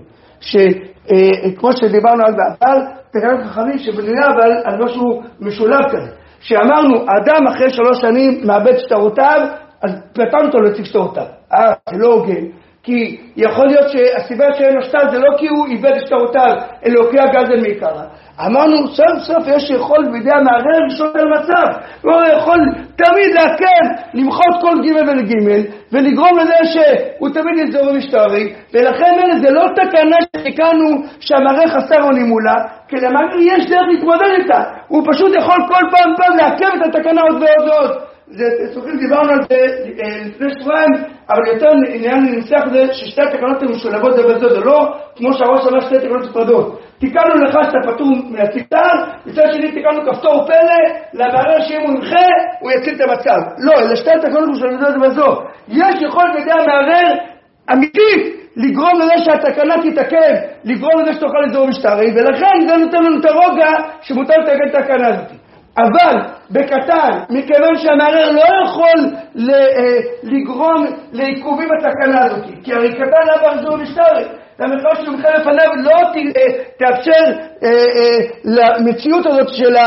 שכמו שדיברנו על בעבר, תקנת חכמים שבנויה אבל על משהו משולב כזה. שאמרנו, האדם אחרי 3 שנים מאבד שטרותיו, אז פתרנו אותו להציג שטרותיו. זה לא הוגן. כי יכול להיות שהסיבה שאין לו שטר זה לא כי הוא איבד את שטרותיו, אלא הוא קריאה גזל מעיקרה. אמרנו, סוף יש יכול בידי המערער לשאול על מצב. הוא יכול תמיד להקל, למחות כל ג' ולג' ולגרום לזה שהוא תמיד יזור במשטרי, ולכן זה לא תקנה שתיקנו שהמערער חסר אונים מולה, כי למערער יש דרך להתמודד איתה. הוא פשוט יכול כל פעם לעכב את התקנה עוד ועוד ועוד. זה סוכרים דיברנו על זה לפני שבועיים, אבל יותר עניין לנסח זה ששתי התקנות הן משולבות זה בזה, זה לא כמו שהראש אמר שתי תקנות נפרדות. תיקנו לך שאתה פטור מהסיקטר, מצד שני תיקנו כפתור פלא, למערער שאם הוא ימחה, הוא יציל את המצב. לא, אלה שתי התקנות משולבות זה בזה. יש יכול בידי המערער אמיתית לגרום לזה שהתקנה תתעכב, לגרום לזה שתוכל לזור משטרי, ולכן זה נותן לנו את הרוגע שמותר לתקן את התקנה הזאת. אבל בקטן, מכיוון שהמערער לא יכול לגרום לעיכובים בתקנה הזאת, כי הרי קטן לא יחזור משטרי, למחאה שמחה לפניו לא תאפשר למציאות הזאת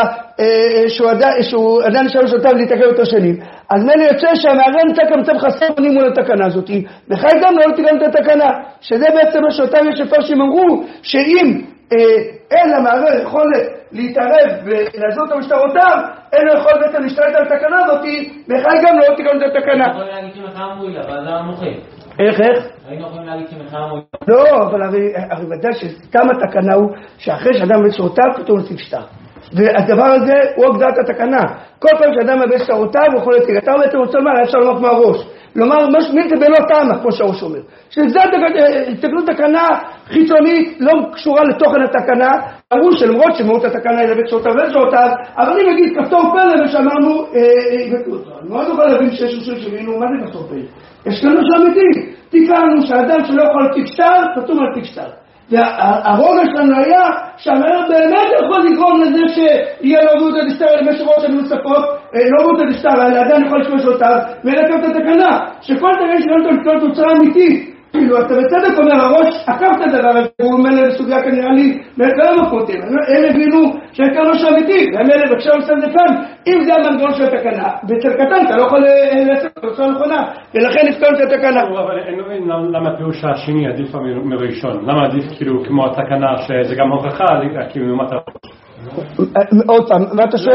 שהוא עדיין נשאר לשלטיו להתעכב יותר שנים. אז מלא יוצא שהמערער נמצא כמצב חסר אונים מול התקנה הזאת, וחי גם לא תקן את התקנה, שזה בעצם מה שאותם יש מפרשים אמרו, שאם אין למערער יכולת להתערב ולעזור את המשטרותיו, אין לו יכול בעצם להשתלט על התקנה הזאת, וחי גם לא תקן את התקנה. היינו יכולים להגיד שמחאה מועילה, אבל זה המוחה. איך? היינו יכולים להגיד שמחאה מועילה. לא, אבל הרי ודאי שסתם התקנה הוא שאחרי שאדם מאבד שטרותיו פתאום להציג שטר. והדבר הזה הוא הגדרת התקנה. כל פעם שאדם מאבד שטרותיו הוא יכול להציג. אתה בעצם רוצה לומר, אפשר לומר מהראש. לומר, מי זה בלא טעמה, כמו שהראש אומר. שזה תקנות תקנה חיצונית, לא קשורה לתוכן התקנה. אמרו שלמרות שמהות התקנה היא לבית שטרותיו ולבית שטרותיו, אבל אם נגיד כפתור פלא ושאמרנו, אני מאוד יכול להבין שיש שושרים שבינו, מה זה כפתור פלא? יש לנו שאמיתי. תיקרנו שהאדם שלא יכול להציג שטר, פתאום להציג שטר. והרוגע שלנו היה שהמערער באמת יכול לגרום לזה שיהיה לו עבוד הדשטר למשך ראש שנים נוספות, לא עבוד הדשטר, אלא עדיין יכול לשמש אותיו ולקב את התקנה, שכל תקנה שלנו תקנות תוצרה אמיתית. כאילו, אתה בצדק אומר, הראש עקב את הדבר הזה, הוא אומר לסוגיה כנראה לי מהכלל מפותים. הם הבינו שהעיקר משהו אמיתי, והם אלה בקשר מסתם זה כאן, אם זה המנגנון של התקנה, בצל קטן אתה לא יכול לעשות את התוצאה הנכונה, ולכן נפתור את התקנה. אבל אני לא מבין למה הפירוש השני עדיף מראשון, למה עדיף כאילו כמו התקנה שזה גם הוכחה, כאילו לעומת הראש. עוד פעם, מה אתה שואל?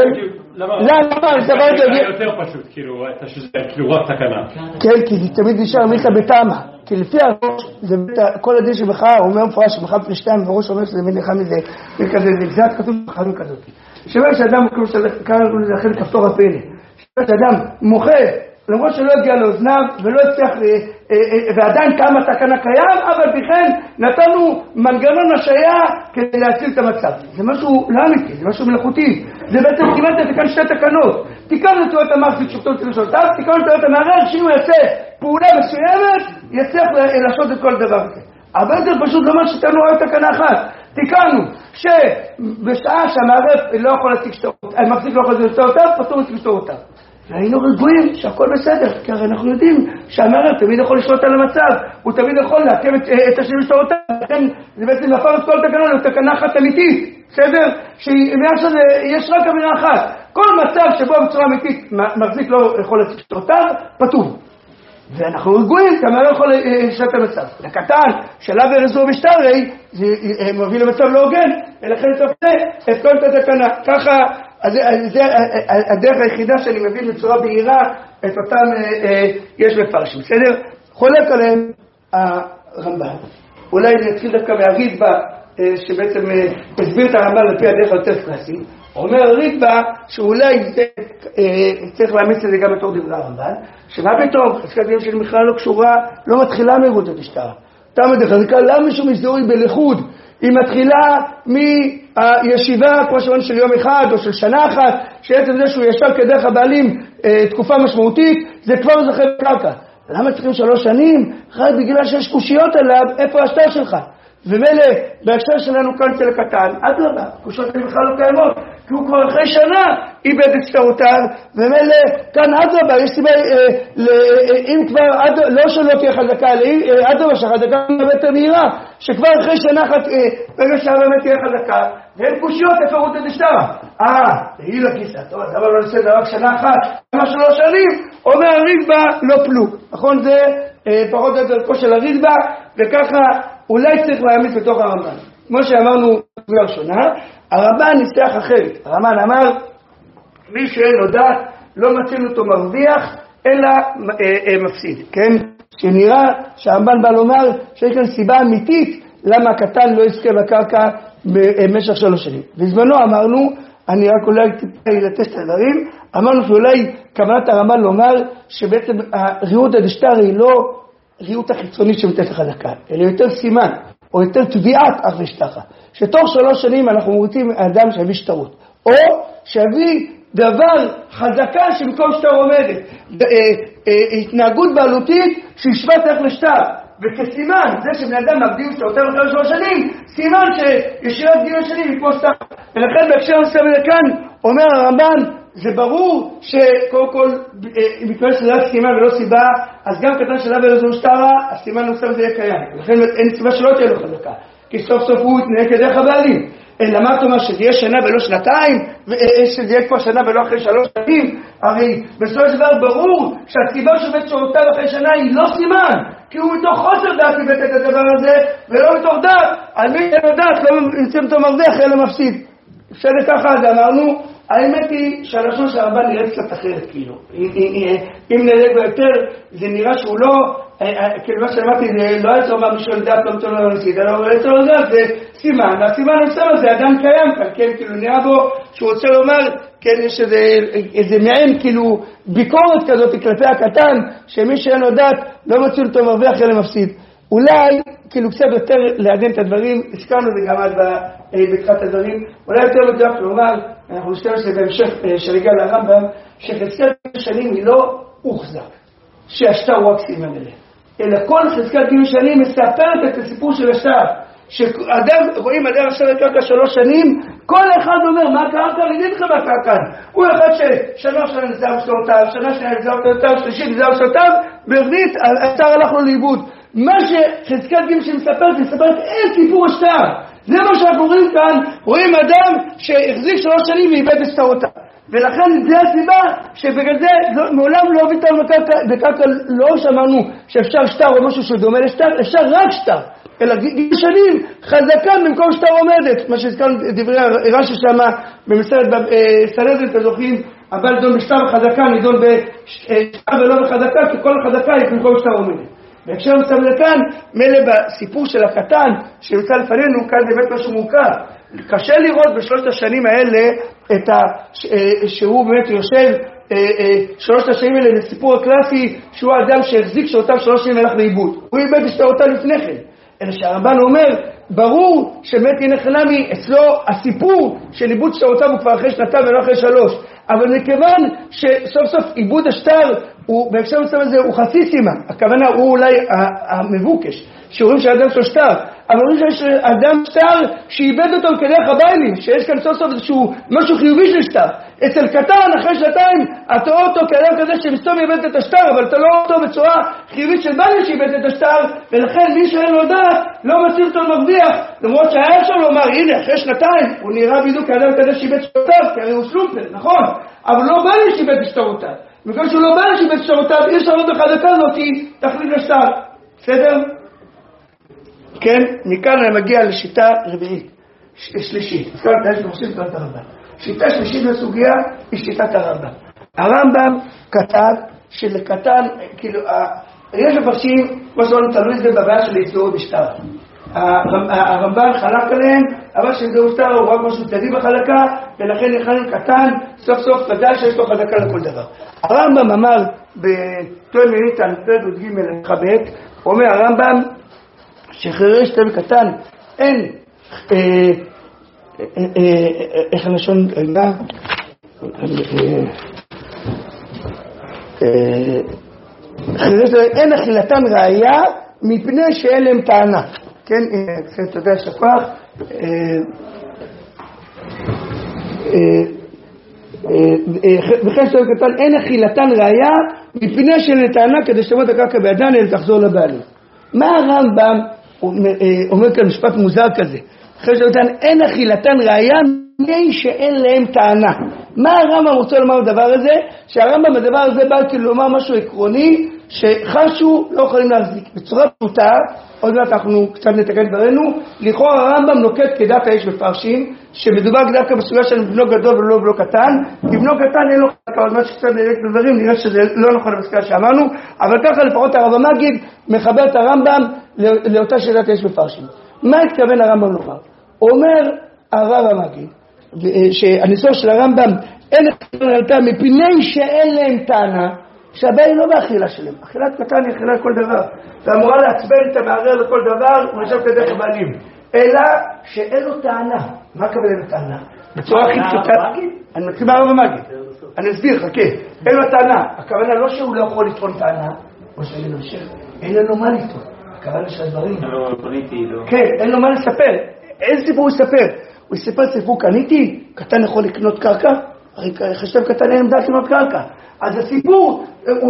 למה? זה יותר פשוט, כאילו רק תקנה. כן, כי זה תמיד נשאר מילתא בתמה. כי לפי הראש, כל הדין שבחר, הוא אומר מפורש שבחר פלשתיים, וראש אומר שזה מין אחד מזה, וכזה, זה כתוב בחרים כזאת. שווה שאדם, כאן זה לכן כפתור הפלא, שווה שאדם מוחה, למרות שלא הגיע לאוזניו, ולא הצליח, ועדיין כמה תקנה קיים, אבל בכן נתנו מנגנון השעיה כדי להציל את המצב. זה משהו לא אמיתי, זה משהו מלאכותי. זה בעצם כמעט לתקן שתי תקנות. תיקנו תיאורת המחזיק שופטות לשלוטיו, תיקנו תיאורת המערער, שאם הוא יעשה פעולה מסוימת, יצליח לעשות את כל דבר הזה. אבל זה פשוט לומר שתנו רק תקנה אחת. תיקנו שבשעה שהמערער לא יכול להציג שטרות, המחזיק לא יכול להציג שטרותיו, פטור להציג שטרותיו. והיינו רגועים שהכל בסדר, כי הרי אנחנו יודעים שהמערער תמיד יכול לשלוט על המצב, הוא תמיד יכול לעכב את השם שטרותיו, לכן זה בעצם הפך את כל תקנה לתקנה אחת אמיתית, בסדר? שיש רק אמירה אחת, כל מצב שבו בצורה אמיתית מחזיק לא יכול להציג שטרותיו, פטור. ואנחנו רגועים, כי המערער יכול לשלט על המצב. לקטן, שלב ורזור משטרי, זה מביא למצב לא הוגן, ולכן תופנה את כל התקנה. ככה, זה הדרך היחידה שאני מבין בצורה בהירה את אותם יש מפרשים, בסדר? חולק עליהם הרמב"ן. אולי נתחיל דווקא מהרידב"א, שבעצם הסביר את הרמב"ן לפי הדרך היותר קלאסי. אומר הרידב"א שאולי צריך לאמץ את זה גם בתור דברי הרמב"ן, שמה פתאום, חזקת דין של בכלל לא קשורה, לא מתחילה מהירות הדשתרא. תמה דחזקה, למה משום הזדהוי בלכוד? היא מתחילה מהישיבה, כמו שאומרים, של יום אחד או של שנה אחת, שעצם זה שהוא ישר כדרך הבעלים תקופה משמעותית, זה כבר זוכה בקרקע. למה צריכים 3 שנים? רק בגלל שיש קושיות עליו, איפה השטר שלך? ומילא, בהקשר שלנו כאן אצל הקטן, אדרבה, קושיות האלה בכלל לא קיימות, כי הוא כבר אחרי שנה איבד את שטרותיו, ומילא, כאן אדרבה, יש סיבה, אם כבר, לא שלא תהיה חזקה, אדרבה שהחזקה היא יותר מהירה, שכבר אחרי שנה אחת, ברגע שהבאמת תהיה חזקה, ואין קושיות אפשרות את השטרה. היא לכיסה, טוב, אבל לא נעשה רק שנה אחת, כמה 3 שנים, אומר הרידב"א לא פלוג, נכון? זה פחות או יותר של הרידב"א, וככה אולי צריך להעמיד בתוך הרמב"ן. כמו שאמרנו בגלל ראשונה, הרמב"ן ניסח אחרת. הרמב"ן אמר, מי שאין לו דעת, לא מציל אותו מרוויח, אלא מפסיד. כן? שנראה שהרמב"ן בא לומר שיש כאן סיבה אמיתית למה הקטן לא יזכה בקרקע במשך 3 שנים. בזמנו אמרנו, אני רק אולי ילטש את הדברים, אמרנו שאולי כוונת הרמב"ן לומר שבעצם הריהותא דשטרי היא לא ריהות החיצונית שמתת לחזקה, אלא יותר סימן, או יותר תביעת אך ושטחה, שתוך 3 שנים אנחנו רוצים אדם שיביא שטרות, או שיביא דבר חזקה שמקום שטר עומדת, התנהגות בעלותית שישבת איך לשטר, וכסימן, זה שבני אדם מאבדים שטרותיו אחרי 3 שנים, סימן שישירת דיון שנים מפה שטר, ולכן בהקשר נושא כאן אומר הרמב"ן, זה ברור שקודם כל, מכיוון שזה רק סימן ולא סיבה, אז גם קטן שלה ורזור שטרה, הסימן נוסף זה יהיה קיים. לכן אין סיבה שלא תהיה לו חזקה, כי סוף סוף הוא יתנהג כדרך הבעלים. למה אתה אומר שזה יהיה שנה ולא 2, ושזה יהיה כבר שנה ולא אחרי 3 שנים? הרי בסופו של דבר ברור שהסיבה שבית שורותיו אחרי שנה היא לא סימן, כי הוא מתוך חוסר דעת הבאת את הדבר הזה, ולא מתוך דעת, על מי אין לו דעת לא יוצאים אותו מרוויח אלא מפסיד. אפשר ככה, אז אמרנו, האמת היא שהלשון של הרמב"ן נראית קצת אחרת, כאילו. אם נראה ביותר, זה נראה שהוא לא, כאילו מה שאמרתי, זה לא יצא אומר מישהו לדעת, לא מתון לא נסיד, אלא הוא יצא לדעת, זה סימן, והסימן נוסף הזה עדיין קיים כאן, כן, כאילו נראה בו שהוא רוצה לומר, כן, יש איזה מעין, כאילו, ביקורת כזאת כלפי הקטן, שמי שאין לו דעת, לא מציל אותו מרוויח אלא מפסיד. אולי, כאילו קצת יותר לעדן את הדברים, הזכרנו זה גם אז בתחילת הדברים, אולי יותר מדויק לומר, אנחנו נשתמש לזה בהמשך שרגע לרמב"ם, שחזקת שנים היא לא הוחזק, שהשטר הוא רק סימן אליה, אלא כל חזקת שנים מספרת את הסיפור של השטר, שאדם, רואים אדם עכשיו לקרקע 3 שנים, כל אחד אומר, מה הקרקע? אני אגיד לך מה הקרקע. הוא אחד ששנה נזהר בשלותיו, שנה נזהר בשלותיו, שלישית נזהר בשלותיו, ברביעית השטר הלך לו לאיבוד. מה שחזקת שמספרת, מספרת אין סיפור השטר. זה מה שאנחנו רואים כאן, רואים אדם שהחזיק 3 שנים ואיבד את שטרותיו. ולכן זה הסיבה שבגלל זה מעולם לא ויתרנו בקרקע לא שמענו שאפשר שטר או משהו שדומה לשטר, אפשר רק שטר. אלא גיל שנים חזקה במקום שאתה עומדת, מה שהזכרנו דברי רש"י שמה במסכת סנהדרין, אתם זוכרים, הבעל נידון בשטר וחזקה, נידון בשטר ולא בחזקה, כי כל החזקה היא במקום שאתה עומדת. בהקשר מסתכל כאן, מילא בסיפור של הקטן שיוצא לפנינו, כאן באמת משהו מורכב. קשה לראות בשלושת השנים האלה שהוא באמת יושב 3 השנים האלה לסיפור הקלאסי, שהוא האדם שהחזיק שאותם 3 שנים הלך לאיבוד. הוא איבד שטרותיו לפני כן. אלא שהרמב"ן אומר, ברור שבאמת הנה חנמי, אצלו הסיפור של איבוד שטרותיו הוא כבר אחרי 2 ולא אחרי 3. אבל מכיוון שסוף סוף איבוד השטר, בהקשר מסוים הזה הוא חסיסימה, הכוונה הוא אולי המבוקש, שאומרים שהאדם שלו שטר, אבל אומרים שיש אדם שטר שאיבד אותו כדרך הביילים, שיש כאן סוף סוף איזשהו משהו חיובי של שטר. אצל קטן אחרי 2 אתה רואה אותו כאדם כזה שמסתום איבד את השטר, אבל אתה לא רואה אותו בצורה חיובית של ביילים שאיבד את השטר, ולכן מי שאין לו דעת לא מצליח אותו למרוויח, למרות שהיה אפשר לומר, הנה אחרי 2 הוא נראה בדיוק כאדם כזה שאיבד שטרותיו, כי הרי הוא שלומפל, נכון? אבל לא ביילים שאיבד את שטרותיו. מכאן שהוא לא ביילים שאיבד את שטרותיו, אי אפשר לראות החזקה הזאת תחליט לשטר. בסדר? כן, מכאן אני מגיע לשיטה רביעית, שלישית. שיטה שלישית בסוגיה היא שיטת הרמב"ם. הרמב"ם כתב שלקטן, כאילו, יש מפרשים, כמו שאומרים, תלוי זה בבעיה של יצורות בשטר. הרמב"ם חלק עליהם, אבל שזה בשטר הוא רק משהו צדי בחלקה, ולכן נכנן קטן, סוף סוף ודאי שיש לו חזקה לכל דבר. הרמב"ם אמר בתואל מניתן, פרק ג' לחבק, אומר הרמב"ם, שחררי שטר קטן, אין, איך הלשון, אין אכילתן ראיה מפני שאין להם טענה. כן, אתה יודע שכוח, וכן שטר קטן, אין אכילתן ראיה מפני שאין להם טענה, כדי שתמות הקרקע בידן אלא תחזור לבעלים. מה הרמב"ם אומר כאן משפט מוזר כזה? אחרי שאותן אין אכילתן ראיה מפני שאין להם טענה. מה הרמב"ם רוצה לומר בדבר הזה? שהרמב"ם בדבר הזה בא כאילו לומר משהו עקרוני שחשו לא יכולים להחזיק. בצורה פשוטה, עוד מעט אנחנו קצת נתקן דברנו, לכאורה הרמב"ם נוקט כדעת האש מפרשים, שמדובר דווקא בסוגיה של בנו גדול ולא בנו קטן, כי בנו קטן אין לו חזקה, עוד מעט שקצת נראה דברים, נראה שזה לא נכון בסוגיה שאמרנו, אבל ככה לפחות הרב המגיד מחבר את הרמב"ם לאותה שאלת האש מפרשים. מה התכוון הרמב"ם לומר? אומר הרב המגיד, שהניסוח של הרמב"ם אין אכילתה מפני שאין להם טענה, שהבעיה היא לא באכילה שלהם. אכילת קטן היא אכילה לכל דבר. ואמורה לעצבן את המערער לכל דבר, הוא ישב כדרך הבעלים. אלא שאין לו טענה. מה הכוונה אין לו טענה? בצורה הכי פשוטה. אני מתחיל מהרב המגיד. אני אסביר, חכה. אין לו טענה. הכוונה לא שהוא לא יכול לטעון טענה, או שאין לו שם. אין לנו מה לטעון. הכוונה שהדברים... כן, אין לו מה לספר. איזה סיפור הוא יספר? הוא יספר סיפור קניתי? קטן יכול לקנות קרקע? הרי חשב קטן אין עמדה לקנות קרקע. אז הסיפור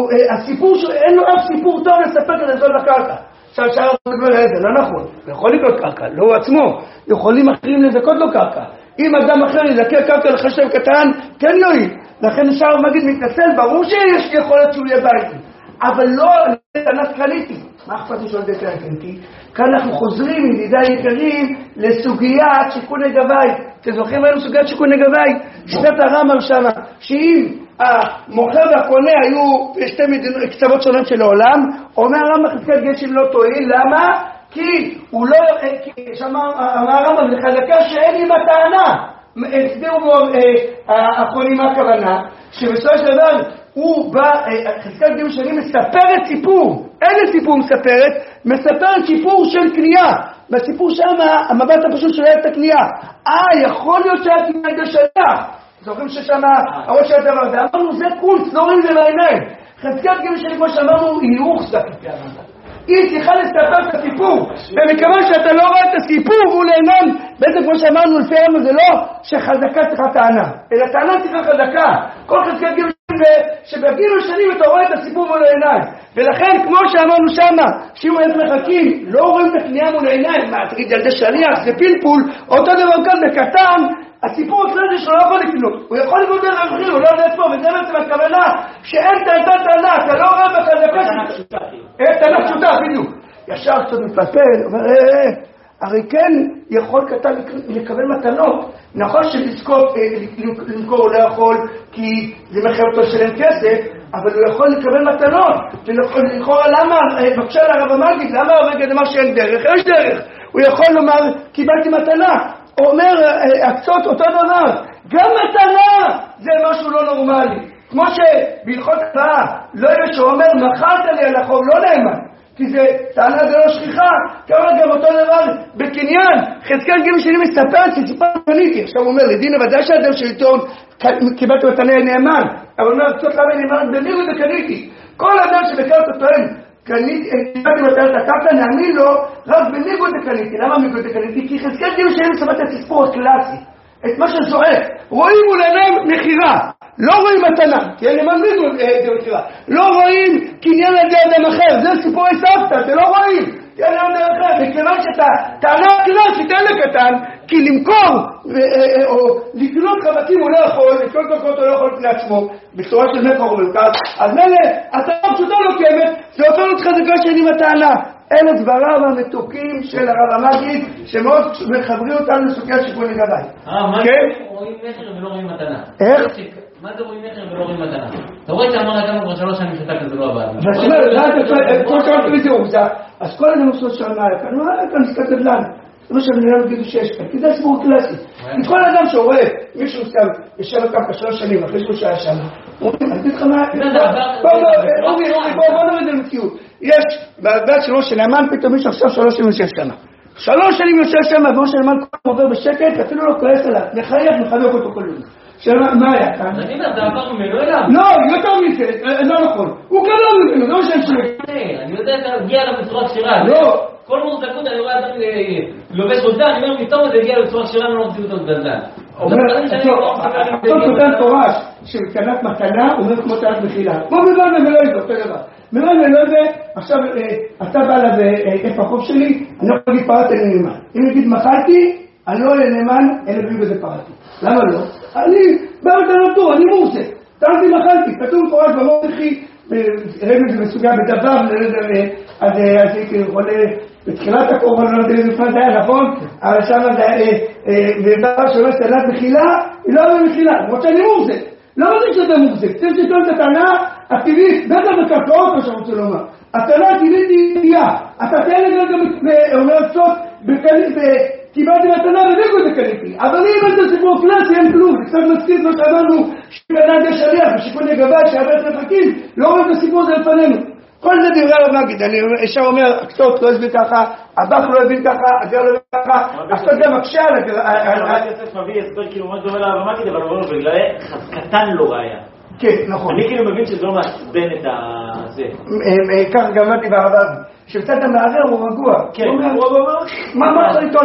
אין לו אף סיפור טוב לספר כדי לזול לקרקע. עכשיו שער מדבר איזה, לא נכון. הוא יכול לקנות קרקע, לא הוא עצמו. יכולים אחרים לזכות לו קרקע. אם אדם אחר יזכה קרקע לחשב קטן, כן יועיל. לכן שער מגיד מתנצל, ברור שיש יכולת שהוא יהיה בית. אבל לא לטענת קניתי. מה אכפת לי שואל דקה קניתי? כאן אנחנו חוזרים, ידידיי יקרים, לסוגיית שיכון הגבי. אתם זוכרים היום סוגיית שיכון הגבי? שיטת הרמב"ם שמה, שאם המוכר והקונה היו שתי קצוות שונות של העולם, אומר הרמב"ם חזקת גשם לא תועיל, למה? כי הוא לא, אמר הרמב"ם, זה חזקה שאין עם הטענה. הסבירו האחרונים מה הכוונה, שבסופו של דבר הוא בא, חזקת גשם שאני מספרת סיפור, איזה סיפור מספרת סיפור של קנייה. בסיפור שם המבט הפשוט שולט את הקנייה. יכול להיות שהיה קנייה גשלח. זוכרים ששם הראש של הדבר הזה, אמרנו זה קונץ, לא רואים את זה בעיניים. חזקת גשם שלי כמו שאמרנו היא רוחסה כפי הרמב"ם. היא צריכה לספר את הסיפור, ומכיוון שאתה לא רואה את הסיפור הוא לעיניים, בעצם כמו שאמרנו לפי הרמב"ם זה לא שחזקה צריכה טענה, אלא טענה צריכה חזקה. כל חזקת גשם שבגיל השנים אתה רואה את הסיפור מול העיניים, ולכן כמו שאמרנו שמה, שאם אנחנו מחכים לא רואים את הקנייה מול העיניים, מה תגיד ילדי שליח זה פלפול, אותו דבר כאן בקטן, הסיפור הכלל שלו לא יכול לקנות, הוא יכול לקנות דרך המחיר, הוא לא יודע פה, וזה בעצם הכוונה שאין טענה, אתה לא רואה בחזקה, טענה פשוטה בדיוק, ישר קצת מתפלפל, אומר, הרי כן יכול קטן לקבל מתנות, נכון שלמכור הוא לא יכול כי זה מחיר אותו שלם כסף, אבל הוא יכול לקבל מתנות, ולכאורה למה, בבקשה לרב המגיד, למה הרב המגיד אמר שאין דרך? יש דרך, הוא יכול לומר קיבלתי מתנה, הוא אומר הקצות אותו דבר, גם מתנה זה משהו לא נורמלי, כמו שבהלכות הבאה לא יש שאומר מחלת לי על החוב לא נאמן, כי זה טענה זה לא שכיחה, כמה גם אותו דבר בקניין, חזקאל ג' שני מספר שסיפר קניתי, עכשיו הוא אומר לדין ודאי שאדם שלטון קיבלתי מתנה נאמן, אבל הוא אומר קצות למה נאמן בניגוד וקניתי, כל אדם שבקרת טוען קיבלתי מתנת הקרקע נאמין לו רק בניגוד וקניתי, למה בניגוד וקניתי? כי חזקאל ג' שני מספר את הסיפור הקלאסי, את מה שזועק, רואים מול עיניהם מחירה, לא רואים מתנה, כי אני מאמין במחירה, לא רואים קניין על ידי אדם אחר, זה סיפורי סבתא, זה לא רואים, כי אני אדם אחר, מכיוון שאתה טענה קלאסית אין לקטן, כי למכור או לקנות חבטים הוא לא יכול, לקנות קרקעות הוא לא יכול לעצמו, בצורה של מקור ומלכת, אז מלא, אתה פשוטו לא קיימת, זה אותו לא תחזקה שאני בטענה, אלה דבריו המתוקים של הרב המגיד, שמאוד מחברים אותנו לסוגיה שיקול לגבי. מה זה רואים מכר ולא רואים מתנה? איך? מה זה רואים מכר ולא רואים מתנה? אתה רואה שאמר כמה כבר 3 שנים שתק זה לא עבד. זאת אומרת, כמו שאומרת לי זה עובדה, אז כל אדם עושות שם כאן נזכת לדלן. זה מה שאני לא אגידו שיש כאן, כי זה סיפור קלאסי. כי כל אדם שרואה מישהו סתם ישב כאן 3 שנים אחרי 3 שנה, הוא אומר, אני אגיד לך מה... בוא נרד למציאות. יש בעבד שלו שנאמן פתאום מישהו עכשיו 3 שנים יושב שנה. 3 שנים יושב שם, והוא שנאמן כל עובר בשקט, אפילו לא כועס עליו, מחייך מחבק אותו כל יום. מה היה כאן? אני אומר, זה עבר ממנו אליו. לא, יותר מזה, לא נכון. הוא קרא ממנו, לא שם שלו. אני יודע שאתה הגיע אליו בצורה כשרה. לא. כל מורזקות אני רואה אדם לובש חולצה, אני אומר, פתאום זה הגיע בצורה כשרה, אני לא רוצה אותו בזלזל. אומר, אותו נותן תורש של קנת מתנה, אומר כמו תנת מחילה. כמו בבן ומלויזה, אותו דבר. בבן ומלויזה, עכשיו אתה בא לה ואיפה החוב שלי, אני לא יכול להגיד פרעתי לנאמן. אם נגיד מחלתי, אני לא אהיה נאמן, אלא בלי בזה פרעתי. למה לא? אני בא לתנתו, אני מורסה. תנתי מחלתי, כתוב פורש במורסכי, ראינו את זה בסוגיה בדבר, אז הייתי חולה בתחילת הקורונה, לא יודעת לפני זה היה, נכון? אבל שם זה דבר שאומר סטלת מחילה, היא לא במחילה, למרות שאני מורסה. לא יודעים שזה מורסה, צריך שתון את הטענה הטבעית, בטח בקרקעות, מה שרוצה לומר. הטענה הטבעית היא תהיה, אתה תהיה לגלל גם אומר קצות, קיבלתי מתנה בניגוד וקניתי, אבל אם אין זה סיפור קלאסי אין כלום, זה קצת מצחיק מה שאמרנו שבנד יש שליח ושיכון לגבי שעבד מפקים, לא רואים את הסיפור הזה לפנינו. כל זה דברי הרב מגיד, אני ישר אומר, הקצות לא הסביר ככה, הבח לא הבין ככה, הגר לא הבין ככה, הקצות גם מקשה על הגר... הרב יוסף מביא הסבר כאילו מה דומה לרב מגיד, אבל הוא אומר בגלל קטן לא ראיה. כן, נכון. אני כאילו מבין שזה לא מעצבן את זה. כך גם אמרתי בהרב שבצד המערער הוא רגוע. כן. מה צריך לטעון?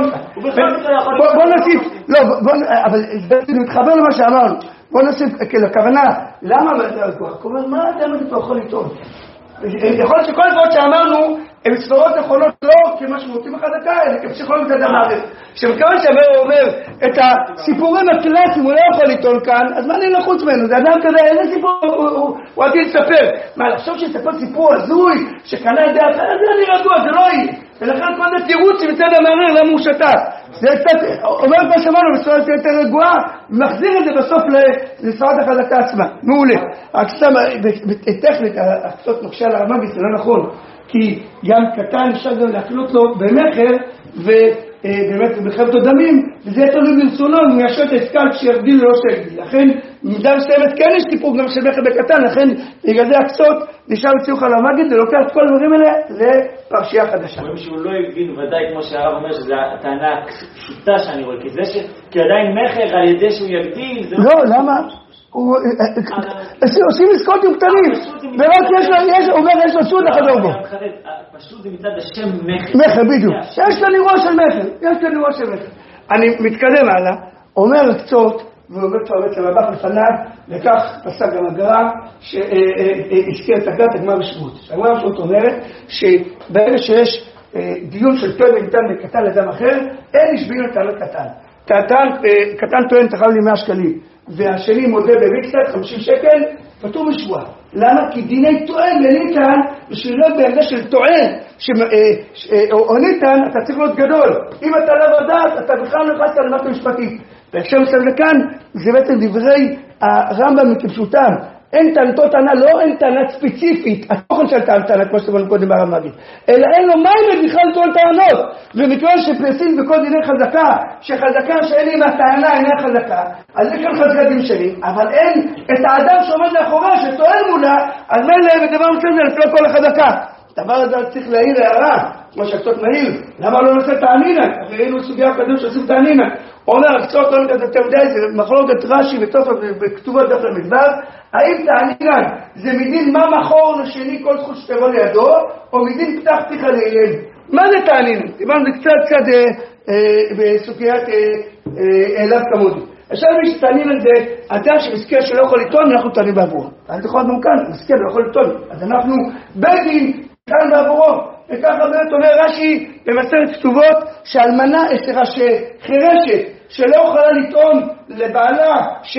בוא נוסיף, לא, אבל זה מתחבר למה שאמרנו. בוא נוסיף, הכוונה, למה זה רגוע? כלומר, מה אדם אתה יכול לטעון? יכול להיות שכל הדברים שאמרנו הן סברות נכונות לא כמשמעותים החזקה, אלא כפסיכולוגית אדם מערער. שמכיוון שהמאמר אומר את הסיפורים הקלאסיים הוא לא יכול לטעון כאן, אז מה אני לחוץ ממנו? זה אדם כזה, איזה סיפור הוא עתיד לספר? מה, לחשוב שיספר סיפור הזוי שקנה את דעת, זה אני רגוע, זה לא יהיה. ולכן כל זה תירוץ שמצד המערער למה הוא שתק. זה קצת, אומר את מה שאמרנו בצורה יותר רגועה, ומחזיר את זה בסוף לסברת החזקה עצמה. מעולה. רק סתם, בטכנית, הקצות מקשה על הרב מגיד, זה לא נכון. כי גם קטן אפשר גם להקלות לו במחר, ובאמת במחרת הדמים, וזה תלוי ברצונו, הוא יאשר את העסקה כשירדיל ולא שירדיל. לכן, מידה מסוימת כן יש טיפור גם של מחר בקטן, לכן בגלל זה הקצות נשאר בציוך על המגיד, ולוקח את כל הדברים האלה לפרשייה חדשה. רואים שהוא לא הבין ודאי כמו שהרב אומר, שזו הטענה פשוטה שאני רואה, כי עדיין מחר על ידי שהוא יגדיל, זה לא, למה? עושים עסקות עם קטנים, ורק יש, אומר יש לו סוד לחזור בו. פשוט זה מצד השם מחר. מחר, בדיוק. יש כאן אירוע של מחר, יש כאן אירוע של מחר. אני מתקדם הלאה, אומר הקצות, והוא אומר כבר בעצם הבח לפניו, וכך פסק גם הגר"א, שהזכיר את הגמרא בשבות. הגמרא בשבות אומרת שברגע שיש דיון של טוען וניתן בקטן לאדם אחר, אין נשבעים לטענות קטן. קטן טוען תחל לי 100 שקלים. והשני מודה במקצת 50 שקל, פטור משבועה. למה? כי דיני טוען וניתן, בשביל להיות בעמדה של טוען או ניתן, אתה צריך להיות גדול. אם אתה לא בדעת, אתה בכלל לא נכנס על מערכת המשפטית. בהקשר מסביב לכאן, זה בעצם דברי הרמב"ם כפשוטם. אין טענתו טענה, לא אין טענה ספציפית, התוכן של טענה, כמו שתבואנו קודם ברב מגיד, אלא אין לו מים בכלל טוען טענות. ומכיוון שפרסים בכל דיני חזקה, שחזקה שאין לי מהטענה אינה חזקה, אז זה כאן חזקה דין שלי, אבל אין את האדם שעומד לאחוריה, שטוען מולה, אז מילא ודבר מסוים זה לפני כל החזקה. הדבר הזה צריך להעיר הערה, כמו שהקצות מעיר, למה לא נעשה תענינה? ראינו סוגיה קודם שעושים תענינה. אומר, הקצות לא נקרא, אתה יודע, זה מחלוקת רש"י ותוספות בכתובות דף למדבר, האם תענינה זה מדין מה מחור לשני כל זכות שתבוא לידו, או מדין פתח פתיחה לילד? מה זה תענינה? דיברנו זה קצת בסוגיית אליו כמודי. עכשיו מי שתענינה זה אדם שמזכיר שלא יכול לטעון, אנחנו טוענים בעבורו. אז יכול להיות כאן, מזכיר לא יכול לטעון. אז אנחנו בדין טען בעבורו. וככה באמת אומר רש"י במסכת כתובות שחירשת שלא יכולה לטעון לבעלה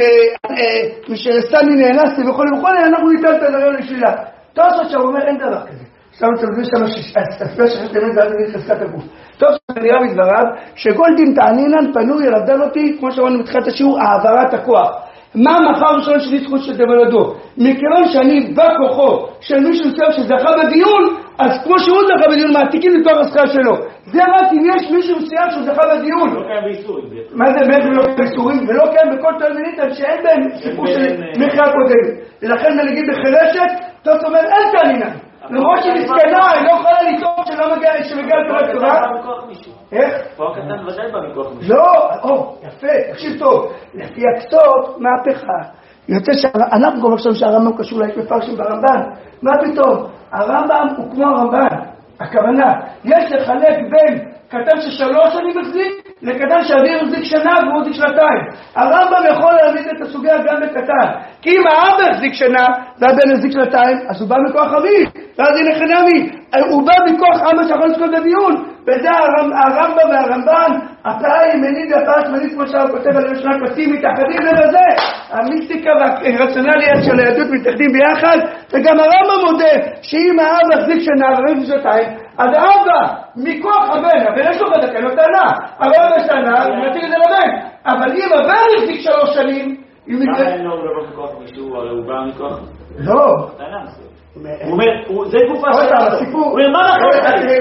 שסתם היא נאנסתי וכו', אנחנו ניתן את הדבר לשלילה. תוספות שם אומר אין דבר כזה. סתם אתם יודעים שם הספר שחתמת ואז נגיד חזקת הגוף. תוספות נראה מדבריו שכל דין תענינן פנוי אליו דלותי, כמו שאמרנו בתחילת השיעור, העברת הכוח. מה מחר ראשון שלי זכות שתבלדו? מכיוון שאני בכוחו של מישהו מסוים שזכה בדיון, אז כמו שהוא זכה בדיון, מעתיקים לתוך הזכר שלו. זה רק אם יש מישהו מסוים שזכה בדיון. לא קיים באיסורים. מה זה בעצם לא קיים באיסורים? ולא קיים בכל תלמידים שאין בהם סיפור של מכירה קודמת. ולכן מלגיד בחרשת, תוס אומר אין תענינה. למרות שהיא מסכנה, היא לא יכולה לטעון שלא מגיע לתורה טובה. איך? פה הקטן ודאי בא מכוח מישהו. לא, יפה, תקשיב טוב. לפי הקצות, מהפכה. יוצא שאנחנו כבר חושבים שהרמב"ם קשור להיש מפרשים ברמב"ן. מה פתאום? הרמב"ם הוא כמו הרמב"ן. הכוונה, יש לחלק בין קטן ש3 שנים החזיק, לקטן שאוויר החזיק שנה והוא החזיק שנתיים. הרמב"ם יכול להעמיד את הסוגיה גם בקטן. כי אם האבא החזיק שנה והבן החזיק שנתיים, אז הוא בא מכוח אביו. ואז הנה חינמי, הוא בא מכוח אבא שיכול לזכות בדיון. וזה הרמב"ם והרמב"ן, הפעה ימנית והפעה שמאלית, כמו שהוא כותב על ישנה פסים, מתאחדים זה בזה. המיסטיקה והרציונליות של היהדות מתאחדים ביחד, וגם הרמב"ם מודה שאם האבא החזיק שנה והבן שנתיים, אז האבא מכוח הבן יש לו חזקה, לא טענה, אבל הבן שנה, הוא נציג את זה לבן. אבל אם הבן החזיק 3 שנים, למה אין לו לא מכוח מישהו, הרי הוא בא מכוח? לא. טענה. הוא אומר, זה גופה של הסיפור. הוא אומר, מה נכון?